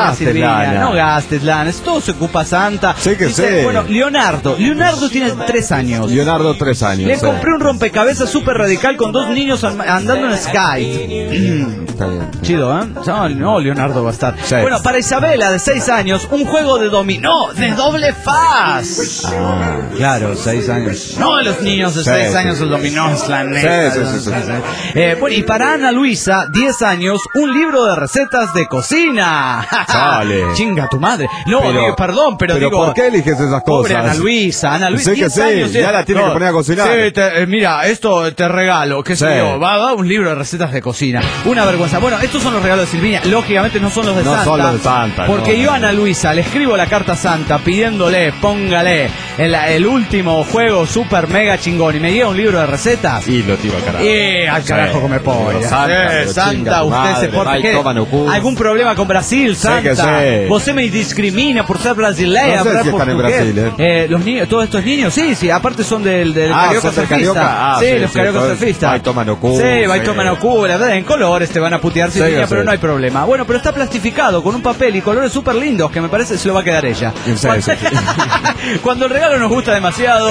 Speaker 3: no gastes lana. Todo se ocupa Santa.
Speaker 6: Sí que
Speaker 3: dice,
Speaker 6: sí.
Speaker 3: Bueno, Leonardo tiene 3 años.
Speaker 6: Leonardo, 3 años.
Speaker 3: Le compré un rompecabezas súper radical con 2 niños andando en Skype.
Speaker 6: Está bien.
Speaker 3: Chido, ¿eh? No, Leonardo va a estar.
Speaker 6: Sí.
Speaker 3: Bueno, para Isabela, de 6 años, un juego de dominó de doble faz. Claro, 6 años. No, los niños de 6 años el dominó es la neta.
Speaker 6: Sí.
Speaker 3: Bueno, y para Ana Luisa, 10 años, un libro de recetas de cocina.
Speaker 6: Sale.
Speaker 3: Chinga tu madre. No, perdón, pero digo...
Speaker 6: ¿por qué eliges esas cosas?
Speaker 3: Pobre Ana Luisa,
Speaker 6: Sí que
Speaker 3: 10
Speaker 6: sí,
Speaker 3: años,
Speaker 6: ya la tiene que poner a cocinar.
Speaker 3: Sí, mira, esto te regalo, qué sé yo, va un libro de recetas de cocina. Una vergüenza. Bueno, estos son los regalos de Silvinia, lógicamente no son los de Santa.
Speaker 6: No son los de Santa.
Speaker 3: Porque yo a Ana Luisa le escribo la carta a Santa pidiéndole, póngale el último juego super mega chingón y me llega un libro de recetas.
Speaker 6: Y lo tiro al carajo.
Speaker 3: Al carajo come polla. Santa, usted se porta. ¿Algún problema con Brasil, Santa?
Speaker 6: Sí.
Speaker 3: Usted me discrimina por ser brasileña.
Speaker 6: No sé si están en Brasil,
Speaker 3: los niños, todos estos niños, sí, aparte son del Carioca
Speaker 6: son del
Speaker 3: Surfista.
Speaker 6: Carioca.
Speaker 3: Sí, los Carioca Surfistas.
Speaker 6: Vai tomar no cu.
Speaker 3: Sí, vai tomar no cu, la verdad, en colores te van a putear sin línea, pero no hay problema. Bueno, pero está plastificado con un papel y colores súper lindos que me parece se lo va a quedar ella. Cuando el regalo nos gusta demasiado.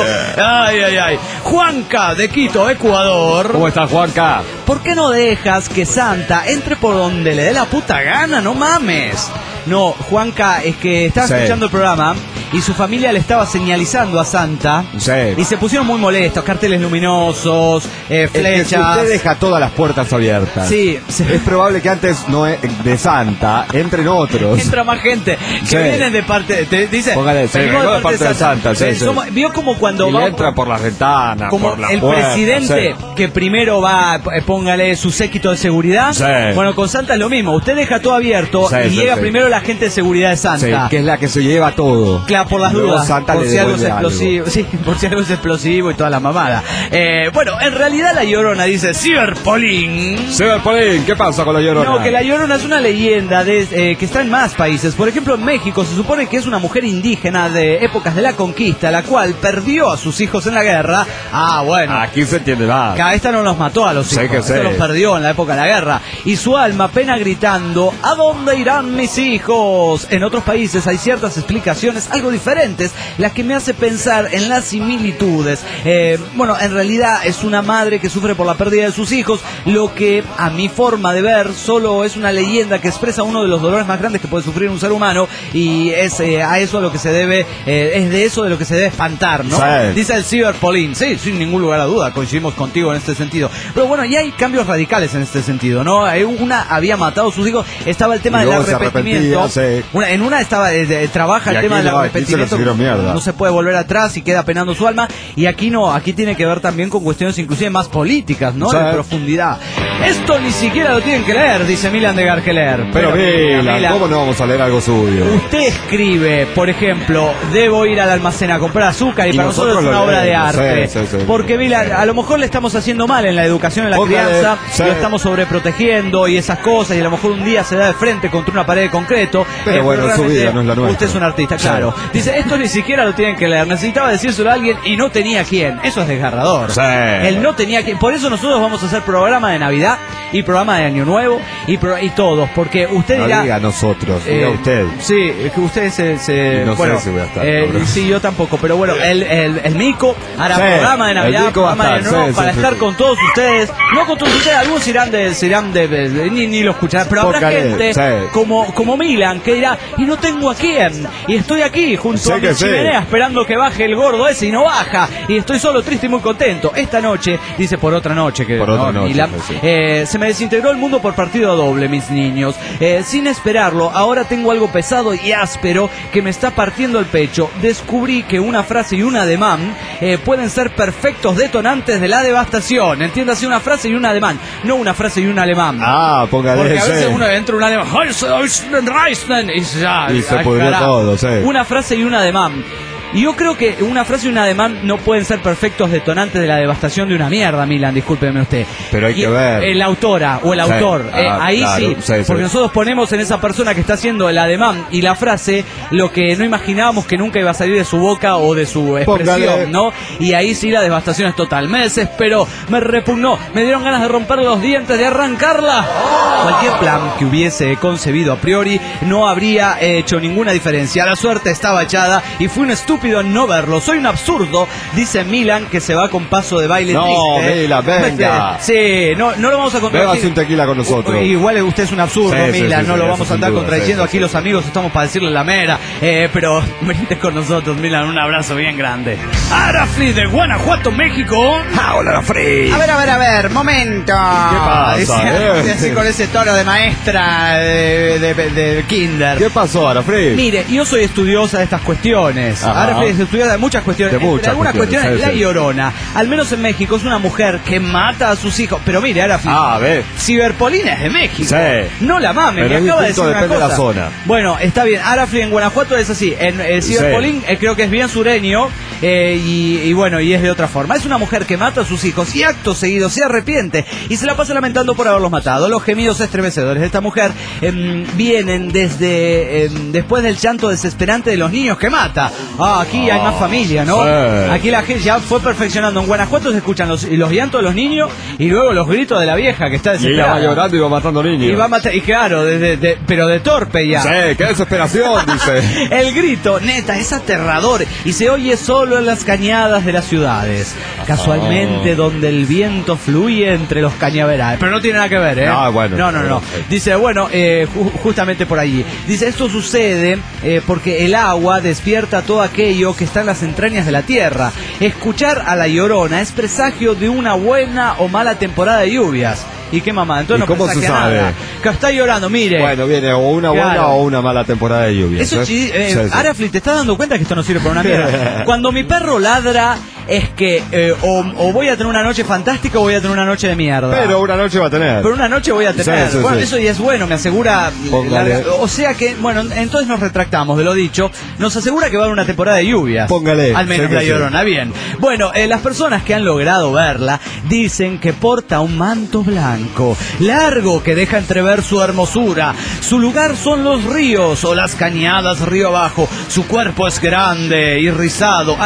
Speaker 3: Ay. Juanca de Quito, Ecuador.
Speaker 6: ¿Cómo estás, Juanca?
Speaker 3: ¿Por qué no dejas que Santa entre por donde le dé la puta gana? No mames. No, Juanca, es que estaba escuchando el programa y su familia le estaba señalizando a Santa y se pusieron muy molestos, carteles luminosos, flechas.
Speaker 6: Si usted deja todas las puertas abiertas, es probable que antes de Santa entren otros.
Speaker 3: Entra más gente que vienen de parte, te dice,
Speaker 6: póngale, vengo de parte de Santa.
Speaker 3: Vio como cuando
Speaker 6: y entra por las ventanas,
Speaker 3: como
Speaker 6: por las
Speaker 3: el
Speaker 6: puertas,
Speaker 3: presidente que primero va, póngale su séquito de seguridad. Bueno, con Santa es lo mismo, usted deja todo abierto y llega primero la gente de seguridad de Santa,
Speaker 6: que es la que se lleva todo.
Speaker 3: Claro, por las dudas, por si algo es explosivo, por si algo es explosivo y toda la mamada. Bueno, en realidad la Llorona dice Cyberpolín,
Speaker 6: ¿qué pasa con la Llorona?
Speaker 3: No, que la Llorona es una leyenda que está en más países. Por ejemplo, en México se supone que es una mujer indígena de épocas de la conquista, la cual perdió a sus hijos en la guerra. Bueno.
Speaker 6: Aquí se entiende más.
Speaker 3: Esta no los mató a los hijos, los perdió en la época de la guerra. Y su alma pena gritando, ¿a dónde irán mis hijos? En otros países hay ciertas explicaciones algo diferentes, las que me hace pensar en las similitudes. Bueno, en realidad es una madre que sufre por la pérdida de sus hijos, lo que a mi forma de ver solo es una leyenda que expresa uno de los dolores más grandes que puede sufrir un ser humano, y es a eso a lo que se debe, es de eso de lo que se debe espantar, ¿no? Dice el Cyberpolín, sin ningún lugar a duda, coincidimos contigo en este sentido. Pero bueno, ya hay cambios radicales en este sentido, ¿no? Una había matado a sus hijos, estaba el tema del arrepentimiento. En una estaba trabaja el tema del arrepentimiento, no se puede volver atrás y queda penando su alma, y aquí no, aquí tiene que ver también con cuestiones inclusive más políticas, ¿no? De profundidad. Esto ni siquiera lo tienen que leer, dice Milan de Gargeler.
Speaker 6: Pero Milan, ¿cómo no vamos a leer algo suyo?
Speaker 3: Usted escribe, por ejemplo, debo ir al almacén a comprar azúcar, y para nosotros es una obra de arte. Porque Milan, a lo mejor le estamos haciendo mal en la educación, en la crianza, lo estamos sobreprotegiendo y esas cosas, y a lo mejor un día se da de frente contra una pared de concreto.
Speaker 6: Pero bueno, su vida no es la nuestra.
Speaker 3: Usted es un artista, claro. Dice, esto ni siquiera lo tienen que leer. Necesitaba decírselo a alguien y no tenía quién. Eso es desgarrador. Él no tenía quién. Por eso nosotros vamos a hacer programa de Navidad y programa de Año Nuevo y todos. Porque usted dirá...
Speaker 6: No diga nosotros, diga usted.
Speaker 3: Sí, es que usted se
Speaker 6: no sé si voy a estar.
Speaker 3: Sí, yo tampoco. Pero bueno, el Mico hará programa de Navidad, programa de Año Nuevo para estar con todos ustedes. No con todos ustedes, algunos irán ni lo escucharán. Pero habrá gente como Milan que dirá, y no tengo a quién. Y estoy aquí. ahí junto a mi chimenea esperando que baje el gordo ese y no baja. Y estoy solo, triste y muy contento. Esta noche, dice por otra noche, que se me desintegró el mundo por partido doble, mis niños. Sin esperarlo, ahora tengo algo pesado y áspero que me está partiendo el pecho. Descubrí que una frase y un ademán pueden ser perfectos detonantes de la devastación. Entiéndase, una frase y un ademán, no una frase y un alemán.
Speaker 6: Póngale.
Speaker 3: Porque a veces uno entra un alemán y se pudrió todo, sí. Una frase y un ademán. Y yo creo que una frase y un ademán no pueden ser perfectos detonantes de la devastación de una mierda, Milan, discúlpeme usted.
Speaker 6: Pero hay que ver.
Speaker 3: La autora o el autor, ahí claro, sí, porque nosotros ponemos en esa persona que está haciendo el ademán y la frase lo que no imaginábamos que nunca iba a salir de su boca o de su expresión, ¿no? Y ahí sí la devastación es total. Me desesperó, me repugnó, me dieron ganas de romper los dientes, de arrancarla. Cualquier plan que hubiese concebido a priori no habría hecho ninguna diferencia. La suerte estaba echada y fui un estúpido en no verlo. Soy un absurdo, dice Milan, que se va con paso de baile triste.
Speaker 6: No, Milan, venga.
Speaker 3: Sí, no lo vamos a contradecir.
Speaker 6: Bébase un tequila con nosotros.
Speaker 3: Igual usted es un absurdo, Milan, no lo vamos a andar contradiciendo. Aquí los amigos estamos para decirle la mera. Pero venite con nosotros, Milan, un abrazo bien grande. Arafli de Guanajuato, México.
Speaker 6: Hola, Arafli.
Speaker 3: A ver, momento.
Speaker 6: ¿Qué pasa?
Speaker 3: Así con ese tono de maestra de kinder.
Speaker 6: ¿Qué pasó, Arafli?
Speaker 3: Mire, yo soy estudiosa de estas cuestiones. Arafli es estudiosa de muchas cuestiones. De algunas cuestiones, la Llorona, al menos en México, es una mujer que mata a sus hijos. Pero mire, Arafli, Ciberpolina es de México. Sí. No la mames, me acaba de decir una cosa. De la zona. Bueno, está bien. Arafli en Guanajuato es así. En Ciberpolín creo que es bien sureño. Y bueno, y es de otra forma. Es una mujer que mata a sus hijos y acto seguido se arrepiente y se la pasa lamentando por haberlos matado. Los gemidos estremecedores de esta mujer vienen desde después del llanto desesperante de los niños que mata. Aquí hay más familia, ¿no? Aquí la gente ya fue perfeccionando. En Guanajuato se escuchan los llantos de los niños y luego los gritos de la vieja que está desesperada.
Speaker 6: Y ella va llorando y va matando niños.
Speaker 3: Y claro, pero de torpe ya.
Speaker 6: Sí, qué desesperación, dice.
Speaker 3: El grito, neta, es aterrador y se oye solo en las cañadas de las ciudades. Casualmente donde el viento fluye entre los cañaverales. Pero no tiene nada que ver, ¿eh? No. Dice, bueno, justamente por allí. Dice, esto sucede porque el agua despierta todo aquello que está en las entrañas de la tierra. Escuchar a la Llorona es presagio de una buena o mala temporada de lluvias. ¿Y qué mamá? Entonces
Speaker 6: no presagia nada.
Speaker 3: Que está llorando, mire.
Speaker 6: Bueno, viene o una buena o una mala temporada de lluvia.
Speaker 3: Eso Arafli, ¿te estás dando cuenta que esto no sirve para una mierda? Cuando mi perro ladra es que o voy a tener una noche fantástica o voy a tener una noche de mierda.
Speaker 6: Pero una noche va a tener.
Speaker 3: Pero una noche voy a tener. Eso ya es bueno, me asegura. O sea que, bueno, entonces nos retractamos de lo dicho. Nos asegura que va a haber una temporada de lluvias.
Speaker 6: Póngale.
Speaker 3: Al menos la Llorona, bien. Bueno, las personas que han logrado verla dicen que porta un manto blanco, largo, que deja entrever su hermosura. Su lugar son los ríos o las cañadas río abajo. Su cuerpo es grande y rizado.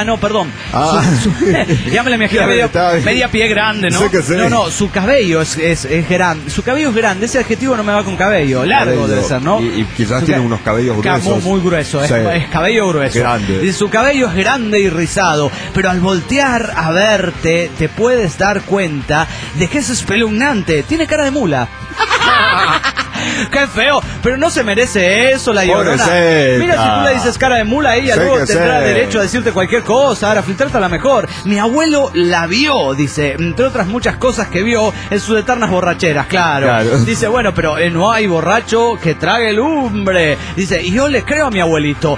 Speaker 3: Ya me la imagino media pie grande, ¿no? No, su cabello es grande. Su cabello es grande, ese adjetivo no me va con cabello. Largo debe ser, ¿no?
Speaker 6: Y quizás tiene unos cabellos gruesos.
Speaker 3: Muy grueso, es cabello grueso.
Speaker 6: Grande.
Speaker 3: Su cabello es grande y rizado, pero al voltear a verte, te puedes dar cuenta de que es espeluznante. Tiene cara de mula. ¡Qué feo! Pero no se merece eso, la Llorona. Mira, si tú le dices cara de mula, ella luego tendrá derecho a decirte cualquier cosa. Ahora, filtrártela mejor. Mi abuelo la vio, dice, entre otras muchas cosas que vio en sus eternas borracheras, claro. Dice, bueno, pero no hay borracho que trague lumbre. Dice, y yo le creo a mi abuelito.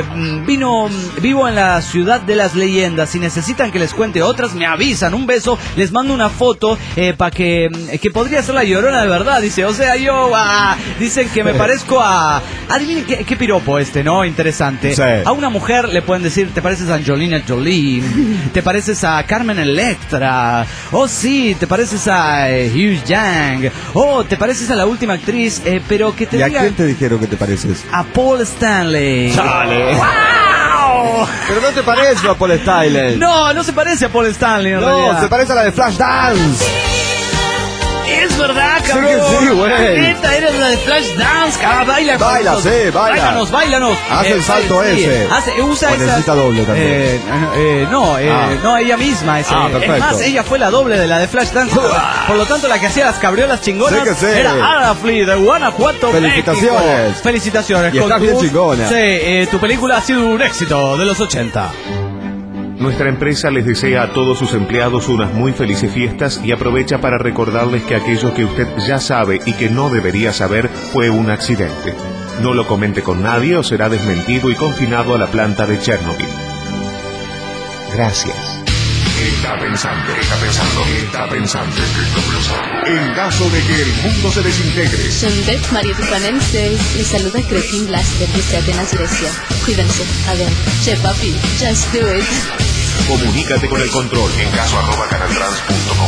Speaker 3: Vivo en la ciudad de las leyendas. Si necesitan que les cuente otras, me avisan. Un beso, les mando una foto para que podría ser la Llorona de verdad. Dice, o sea, yo... dicen que me parezco a... Adivinen qué piropo ¿no? Interesante. A una mujer le pueden decir, te pareces a Angelina Jolie, te pareces a Carmen Electra, sí, te pareces a Hugh Yang, te pareces a la última actriz, pero que te diga...
Speaker 6: ¿Y a quién te dijeron que te pareces?
Speaker 3: A Paul Stanley.
Speaker 6: ¡Chale!
Speaker 3: ¡Wow!
Speaker 6: Pero no te parece a Paul Stanley.
Speaker 3: No se parece a Paul Stanley en realidad.
Speaker 6: Se parece a la de Flashdance.
Speaker 3: Es verdad, cabrón.
Speaker 6: Sí, güey.
Speaker 3: Esta era la de Flashdance, cabrón. Baila,
Speaker 6: baila.
Speaker 3: Báilanos.
Speaker 6: Haz el salto ese.
Speaker 3: Usa esa.
Speaker 6: Necesita doble también.
Speaker 3: No, ella misma. Es más, ella fue la doble de la de Flashdance. Por lo tanto, la que hacía las cabriolas chingonas era Ada Flea de Guanajuato.
Speaker 6: Felicitaciones.
Speaker 3: México. Felicitaciones.
Speaker 6: Y está bien chingona.
Speaker 3: Sí, tu película ha sido un éxito de los 80.
Speaker 7: Nuestra empresa les desea a todos sus empleados unas muy felices fiestas y aprovecha para recordarles que aquello que usted ya sabe y que no debería saber fue un accidente. No lo comente con nadie o será desmentido y confinado a la planta de Chernobyl. Gracias.
Speaker 1: Está pensando.
Speaker 7: En caso de que el mundo se desintegre.
Speaker 9: Sunt María Tucanenses, les saluda Cretin Blaster desde Atenas, Grecia. Cuídense, adiós. Che papi, just do it.
Speaker 7: Comunícate con el control en caso@canaltrans.com.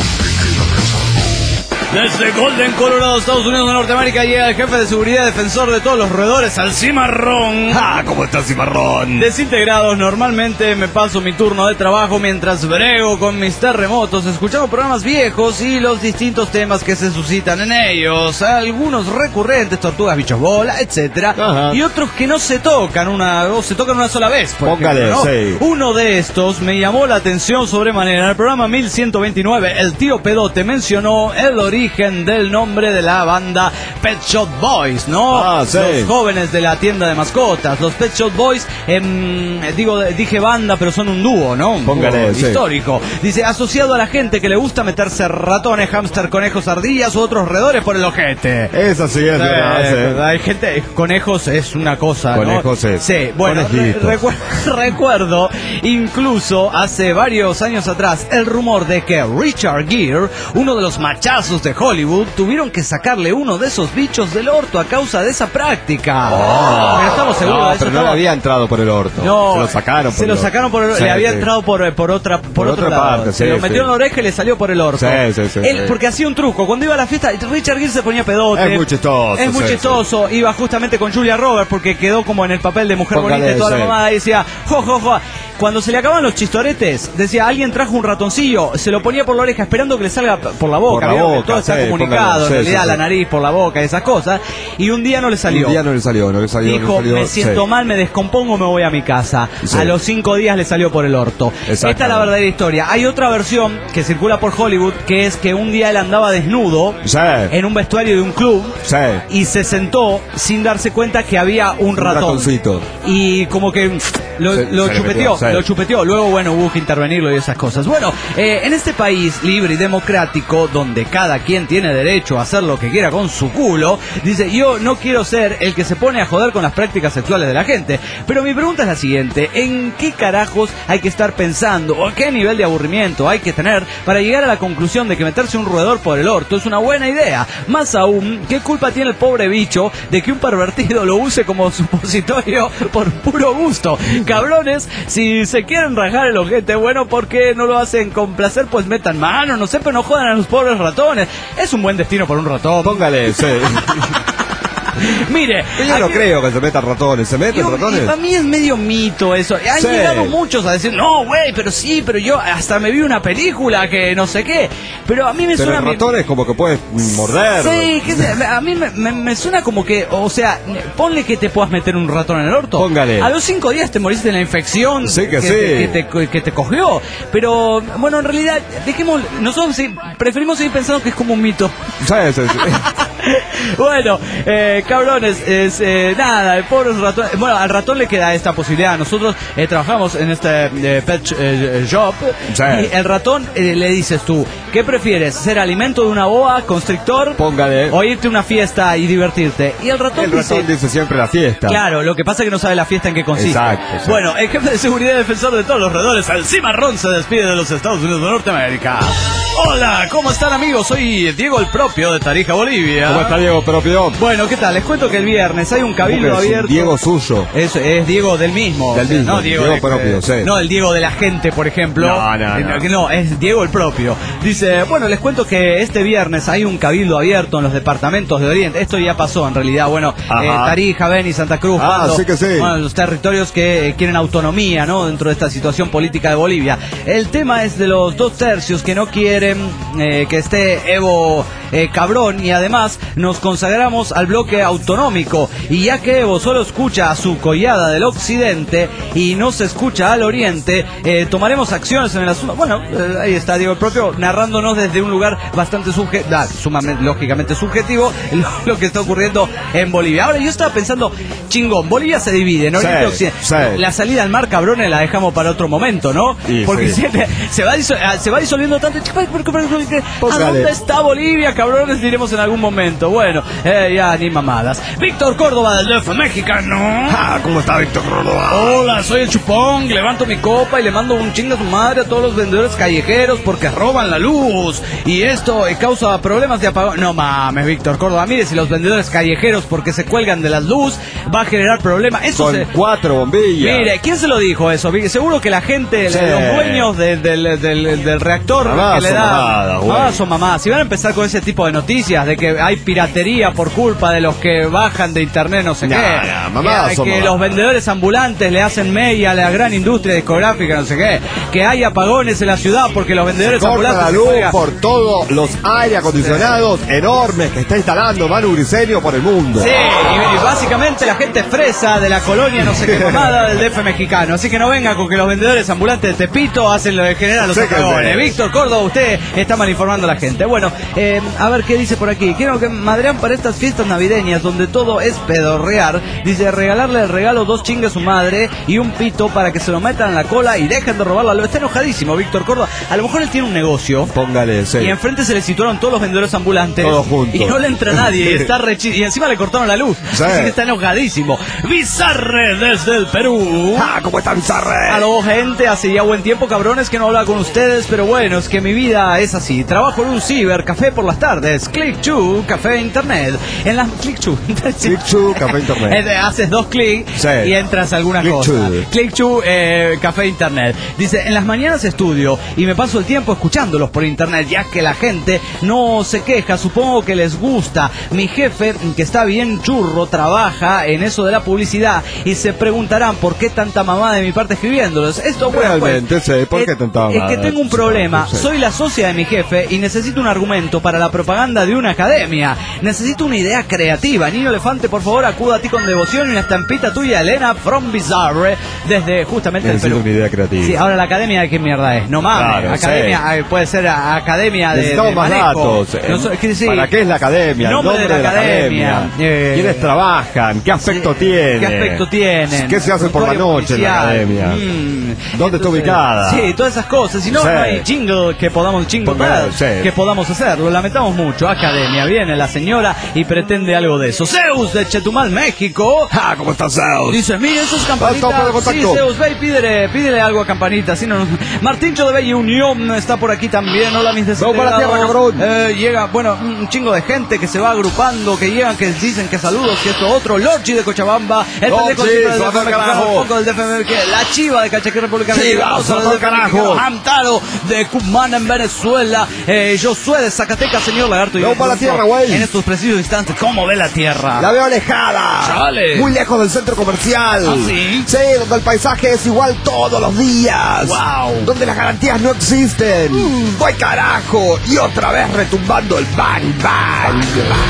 Speaker 3: Desde Golden, Colorado, Estados Unidos de Norteamérica, llega el jefe de seguridad defensor de todos los roedores, al Cimarrón.
Speaker 6: ¿Cómo está Cimarrón?
Speaker 3: Desintegrados, normalmente me paso mi turno de trabajo mientras brego con mis terremotos, escuchando programas viejos y los distintos temas que se suscitan en ellos. Algunos recurrentes, tortugas, bichos bola, etcétera, y otros que no se tocan se tocan una sola vez.
Speaker 6: Póngale, ¿no? Sí.
Speaker 3: Uno de estos me llamó la atención sobremanera. En el programa 1129, el tío Pedote mencionó el origen del nombre de la banda Pet Shop Boys, ¿no?
Speaker 6: Sí.
Speaker 3: Los jóvenes de la tienda de mascotas. Los Pet Shop Boys, dije banda, pero son un dúo, ¿no? Un
Speaker 6: Póngale,
Speaker 3: dúo histórico. Dice, asociado a la gente que le gusta meterse ratones, hámster, conejos, ardillas u otros roedores por el ojete.
Speaker 6: Eso sí es verdad.
Speaker 3: Hay gente, conejos es una cosa,
Speaker 6: conejos
Speaker 3: ¿no?
Speaker 6: es.
Speaker 3: Sí, bueno, recuerdo incluso hace varios años atrás el rumor de que Richard Gere, uno de los machazos de Hollywood, tuvieron que sacarle uno de esos bichos del orto a causa de esa práctica. Pero estamos seguros de eso.
Speaker 6: Pero no le había entrado por el orto.
Speaker 3: No,
Speaker 6: se lo sacaron por
Speaker 3: se lo sacaron por el orto. Le había entrado por otra parte.
Speaker 6: Parte,
Speaker 3: se lo metió en la oreja y le salió por el orto.
Speaker 6: Sí.
Speaker 3: Él, porque hacía un truco. Cuando iba a la fiesta, Richard Gere se ponía pedote.
Speaker 6: Es muy chistoso.
Speaker 3: Es muy chistoso. Iba justamente con Julia Roberts porque quedó como en el papel de mujer bonita y toda la mamada. Y decía, jo. Cuando se le acababan los chistoretes, decía, alguien trajo un ratoncillo, se lo ponía por la oreja esperando que le salga por la boca. Todo está comunicado, en realidad, la nariz, por la boca, esas cosas. Y un día no le salió. Dijo, me siento mal, me descompongo, me voy a mi casa. A los 5 días le salió por el orto. Esta es la verdadera historia. Hay otra versión que circula por Hollywood, que es que un día él andaba desnudo en un vestuario de un club y se sentó sin darse cuenta que había un ratoncito. Y como que lo chupeteó. Luego, bueno, hubo que intervenirlo y esas cosas. Bueno, en este país libre y democrático, donde cada quien tiene derecho a hacer lo que quiera con su culo, dice, yo no quiero ser el que se pone a joder con las prácticas sexuales de la gente. Pero mi pregunta es la siguiente: ¿en qué carajos hay que estar pensando o qué nivel de aburrimiento hay que tener para llegar a la conclusión de que meterse un roedor por el orto es una buena idea? Más aún, ¿qué culpa tiene el pobre bicho de que un pervertido lo use como supositorio por puro gusto? Cabrones, si se quieren rajar el ojete, bueno, ¿por qué no lo hacen con placer? Pues metan mano, no sé, pero no jodan a los pobres ratones. Es un buen destino por un ratón.
Speaker 6: Póngale, sí.
Speaker 3: Mire,
Speaker 6: yo no creo que se metan ratones. ¿Se meten ratones?
Speaker 3: Para mí es medio mito eso. Han llegado muchos a decir, no, güey, pero yo hasta me vi una película que no sé qué. Pero a mí me suena...
Speaker 6: Pero ratones como que puedes morder.
Speaker 3: Sí, a mí me suena como que, o sea, ponle que te puedas meter un ratón en el orto.
Speaker 6: Póngale.
Speaker 3: A los 5 días te moriste de la infección que te cogió. Pero, bueno, en realidad, nosotros preferimos seguir pensando que es como un mito.
Speaker 6: Sí.
Speaker 3: Bueno, cabrones, nada, el pobre ratón. Bueno, al ratón le queda esta posibilidad. Nosotros trabajamos en este pet shop y el ratón le dices tú, ¿qué prefieres? ¿Ser alimento de una boa constrictor?
Speaker 6: Póngale.
Speaker 3: ¿O irte a una fiesta y divertirte? Y el ratón
Speaker 6: dice siempre la fiesta.
Speaker 3: Claro, lo que pasa es que no sabe la fiesta en qué consiste.
Speaker 6: Exacto.
Speaker 3: Bueno, el jefe de seguridad y defensor de todos los roedores, el Cimarrón, se despide de los Estados Unidos de Norteamérica. Hola, ¿cómo están, amigos? Soy Diego el Propio de Tarija, Bolivia.
Speaker 6: ¿Cómo está Diego propio?
Speaker 3: Bueno, ¿qué tal? Les cuento que el viernes hay un cabildo abierto.
Speaker 6: Diego suyo.
Speaker 3: Es Diego del mismo.
Speaker 6: Del mismo.
Speaker 3: No, Diego
Speaker 6: propio, sí.
Speaker 3: No, el Diego de la gente, por ejemplo. No, es Diego el propio. Dice, bueno, les cuento que este viernes hay un cabildo abierto en los departamentos de Oriente. Esto ya pasó en realidad. Bueno, Tarija, Beni, Santa Cruz.
Speaker 6: Sí que sí.
Speaker 3: Bueno, los territorios que quieren autonomía, ¿no? Dentro de esta situación política de Bolivia. El tema es de los 2/3 que no quieren que esté Evo Cabrón, y además nos consagramos al bloque autonómico, y ya que Evo solo escucha a su collada del occidente y no se escucha al oriente, tomaremos acciones en el asunto. Bueno, ahí está Diego el propio narrándonos desde un lugar bastante sumamente, lógicamente subjetivo lo que está ocurriendo en Bolivia. Ahora yo estaba pensando, chingón, Bolivia se divide, ¿no? La salida al mar, cabrones, la dejamos para otro momento, ¿no? Porque se va disolviendo tanto. ¿A dónde está Bolivia, cabrones? Diremos en algún momento. Bueno, ya ni mamadas. Víctor Córdoba del DF mexicano.
Speaker 6: ¿Cómo está Víctor Córdoba?
Speaker 3: Hola, soy el Chupón. Levanto mi copa y le mando un chinga a su madre a todos los vendedores callejeros porque roban la luz. Y esto causa problemas de apagón. No mames, Víctor Córdoba. Mire, si los vendedores callejeros porque se cuelgan de las luz va a generar problemas. Eso
Speaker 6: con 4 bombillas.
Speaker 3: Mire, ¿quién se lo dijo eso? Seguro que la gente, los dueños del reactor que le da son mamás. Si van a empezar con ese tipo de noticias de que hay piratería por culpa de los que bajan de internet, no sé qué, que los vendedores ambulantes le hacen mella a la gran industria discográfica, no sé qué, que hay apagones en la ciudad porque los vendedores ambulantes
Speaker 6: la luz por todos los aire acondicionados enormes que está instalando Manu Briceño por el mundo.
Speaker 3: Sí, y básicamente la gente fresa de la colonia no sé qué mamada del DF mexicano, así que no venga con que los vendedores ambulantes de Tepito hacen lo que genera los apagones. Víctor Córdoba, usted está mal informando a la gente. Bueno, a ver qué dice por aquí. Quiero que madrean para estas fiestas navideñas donde todo es pedorrear. Dice, regalarle el regalo 2 chingas a su madre y un pito para que se lo metan en la cola y dejen de robarla. Está enojadísimo Víctor Córdoba. A lo mejor él tiene un negocio.
Speaker 6: Póngale, sí.
Speaker 3: Y enfrente se le situaron todos los vendedores ambulantes.
Speaker 6: Todos juntos.
Speaker 3: Y no le entra nadie. Y está y encima le cortaron la luz. Sí. Así que está enojadísimo. Bizarre desde el Perú.
Speaker 6: ¿Cómo está Bizarre?
Speaker 3: Aló, gente. Hace ya buen tiempo, cabrones, que no hablaba con ustedes. Pero bueno, es que mi vida es así. Trabajo en un ciber, café por las tardes. Click2, café internet. En las
Speaker 6: Click2, café internet.
Speaker 3: Haces 2 clics y entras a alguna cosa. Click2, café internet. Dice, en las mañanas estudio y me paso el tiempo escuchándolos por internet, ya que la gente no se queja, supongo que les gusta. Mi jefe, que está bien churro, trabaja en eso de la publicidad y se preguntarán por qué tanta mamada de mi parte escribiéndolos. Esto
Speaker 6: realmente sé por qué tanta mamada.
Speaker 3: Es que tengo un problema. Soy la socia de mi jefe y necesito un argumento para la propaganda de una academia. Necesito una idea creativa. Niño Elefante, por favor, acuda a ti con devoción y una estampita tuya, Elena from Bizarre, desde justamente el Perú.
Speaker 6: Una idea creativa.
Speaker 3: Sí, ahora la academia de qué mierda es. No mames.
Speaker 6: Claro,
Speaker 3: academia puede ser academia de
Speaker 6: necesitamos más
Speaker 3: manejo.
Speaker 6: datos. ¿Para qué es la academia?
Speaker 3: Nombre de la academia.
Speaker 6: ¿Quiénes trabajan? ¿Qué aspecto tienen?
Speaker 3: ¿Qué aspecto tienen?
Speaker 6: ¿Qué se hace por la noche en la academia? ¿Dónde está ubicada?
Speaker 3: Sí, todas esas cosas. Si no, no hay jingle que podamos que podamos hacer. Lo lamentamos mucho. Academia. Viene la señora y pretende algo de eso. Zeus de Chetumal, México.
Speaker 6: ¿Cómo está Zeus?
Speaker 3: Dice, mire esas campanitas. Sí, Zeus, ve y pídele algo a Campanita. Si no, Martíncho de Bella Unión está por aquí también. Hola, mis desintegrados.
Speaker 6: Para la tierra, cabrón.
Speaker 3: Llega, bueno, un chingo de gente que se va agrupando, que llegan, que dicen que saludos, que esto otro. Lorchi de Cochabamba. El pendejo del DFM, la Chiva de Cachaquí, República
Speaker 6: Dominicana.
Speaker 3: Hamtaro de Cumana en Venezuela. Josué de Zacatecas, señor Lagarto.
Speaker 6: Vamos para la tierra, güey.
Speaker 3: En estos precisos instantes, ¿cómo ve la tierra?
Speaker 6: La veo alejada.
Speaker 3: Chale.
Speaker 6: Muy lejos del centro comercial.
Speaker 3: ¿Ah, sí?
Speaker 6: Sí, donde el paisaje es igual todos los días.
Speaker 3: Wow.
Speaker 6: Donde las garantías no existen. ¡Voy carajo! Y otra vez retumbando el bang, bang.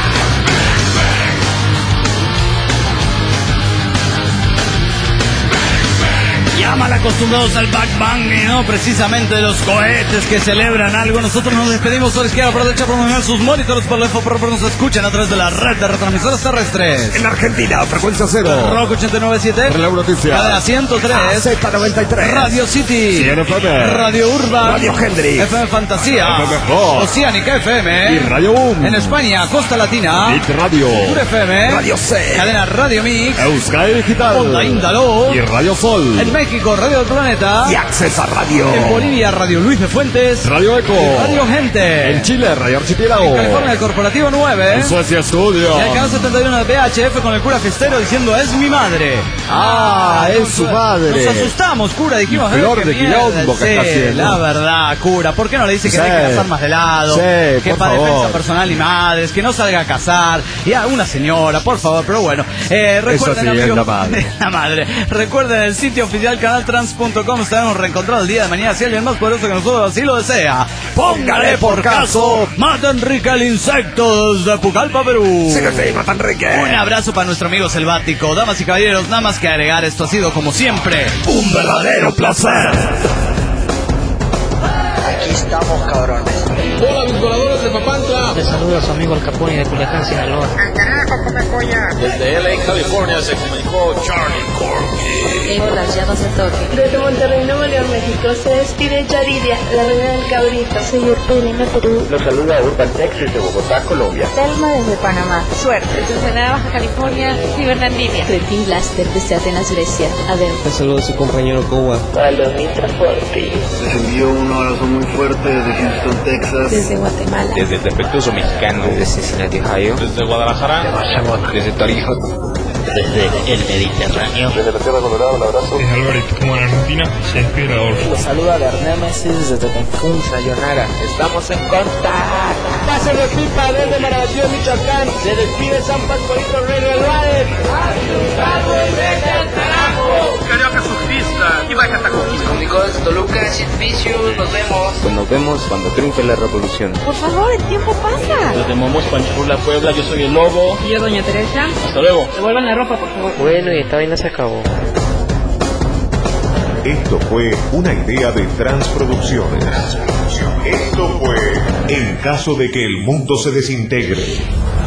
Speaker 3: Ya mal acostumbrados al Bang Bang y no precisamente de los cohetes que celebran algo. Nosotros nos despedimos. Solo les quiero aprovechar para promocionar sus monitores por la pero nos escuchan a través de la red de retransmisoras terrestres.
Speaker 6: En Argentina, frecuencia 0.
Speaker 3: Rock 89.7.
Speaker 6: Reloj Noticias.
Speaker 3: Cadena 103.
Speaker 6: Z93.
Speaker 3: Radio City.
Speaker 6: CNFM.
Speaker 3: Radio Urban.
Speaker 6: Radio Hendrix.
Speaker 3: FM Fantasía.
Speaker 6: FM
Speaker 3: Oceánica FM.
Speaker 6: Y Radio Boom.
Speaker 3: En España, Costa Latina.
Speaker 6: Bit Radio.
Speaker 3: Pure FM.
Speaker 6: Radio C.
Speaker 3: Cadena Radio Mix.
Speaker 6: Euskadi Digital.
Speaker 3: Onda Índalo.
Speaker 6: Y Radio Sol.
Speaker 3: En México, México, Radio del Planeta.
Speaker 6: Y Accesa Radio.
Speaker 3: En Bolivia, Radio Luis de Fuentes.
Speaker 6: Radio Eco.
Speaker 3: Radio Gente.
Speaker 6: En Chile, Radio Archipiélago.
Speaker 3: En California, el Corporativo 9.
Speaker 6: En Suecia, Estudio.
Speaker 3: Y el canal 71 de VHF con el cura fiestero diciendo es mi madre.
Speaker 6: Es su madre.
Speaker 3: Nos asustamos, cura, dijimos.
Speaker 6: Flor de quilombo que está haciendo.
Speaker 3: La verdad, cura, ¿por qué no le dice que deje las armas de lado? Que para defensa personal y madres, que no salga a cazar. Y a una señora, por favor, pero bueno. Recuerden,
Speaker 6: sí,
Speaker 3: amigos,
Speaker 6: la madre.
Speaker 3: la madre. Recuerden el sitio oficial canaltrans.com. Estaremos reencontrados el día de mañana si alguien más poderoso que nosotros así lo desea. Póngale por caso, Mata Enrique el insecto desde Pucallpa, Perú.
Speaker 6: Sí, Mata Enrique.
Speaker 3: Un abrazo para nuestro amigo selvático. Damas y caballeros, nada más que agregar, esto ha sido como siempre
Speaker 6: un verdadero placer.
Speaker 10: Aquí estamos, cabrones.
Speaker 11: Hola, mis voladores de Papantla.
Speaker 12: Les saluda a su amigo El Capone de Culiacán, Sinaloa.
Speaker 13: ¡Al carajo, come polla!
Speaker 11: Desde LA, California, se comunicó Charlie Corky.
Speaker 9: Hola, llamas a toque.
Speaker 14: Desde Monterrey, Nuevo León, México, se despide Yaridia, la reina del cabrito.
Speaker 15: Soy Urpelina, Perú.
Speaker 16: Los saluda Urban Texas de Bogotá, Colombia.
Speaker 15: Telma desde Panamá.
Speaker 17: Suerte. Desde Ensenada, Baja California y Bernardina.
Speaker 9: Cretin Blaster desde Atenas, Grecia. Adel.
Speaker 18: Te saluda su compañero Kowa.
Speaker 19: Para los transportes.
Speaker 20: Les envío un abrazo muy fuerte desde Houston, Texas.
Speaker 15: Desde Guatemala.
Speaker 21: Desde el defectuoso mexicano.
Speaker 22: Desde Cincinnati, Ohio.
Speaker 11: Desde Guadalajara.
Speaker 22: Desde Tarija.
Speaker 23: Desde el Mediterráneo.
Speaker 24: Desde la Tierra Colorada, un abrazo.
Speaker 25: Desde Alvarito, como en Argentina, se despide Adolfo.
Speaker 26: Los saluda Bernémesis desde Cancún.
Speaker 27: Sayonara, estamos en contacto.
Speaker 28: Pase de pipa desde Maravilloso, Michoacán. Se despide San Pascualito Rey del Valle.
Speaker 29: ¡Asustado y vete al carajo!
Speaker 30: Carioca surfista y vaya tacoquista.
Speaker 31: Nicolás Toluca, Sid Vicious, nos vemos.
Speaker 22: Pues nos vemos cuando triunfe la revolución.
Speaker 15: Por favor, el tiempo pasa.
Speaker 32: Desde Momos, Panchurla, Puebla, yo soy el Lobo.
Speaker 33: Y yo, Doña Teresa.
Speaker 32: Hasta luego.
Speaker 33: Devuelvan la ropa, por favor.
Speaker 18: Bueno, y esta vaina se acabó.
Speaker 7: Esto fue una idea de Transproducciones. Esto fue En caso de que el mundo se desintegre.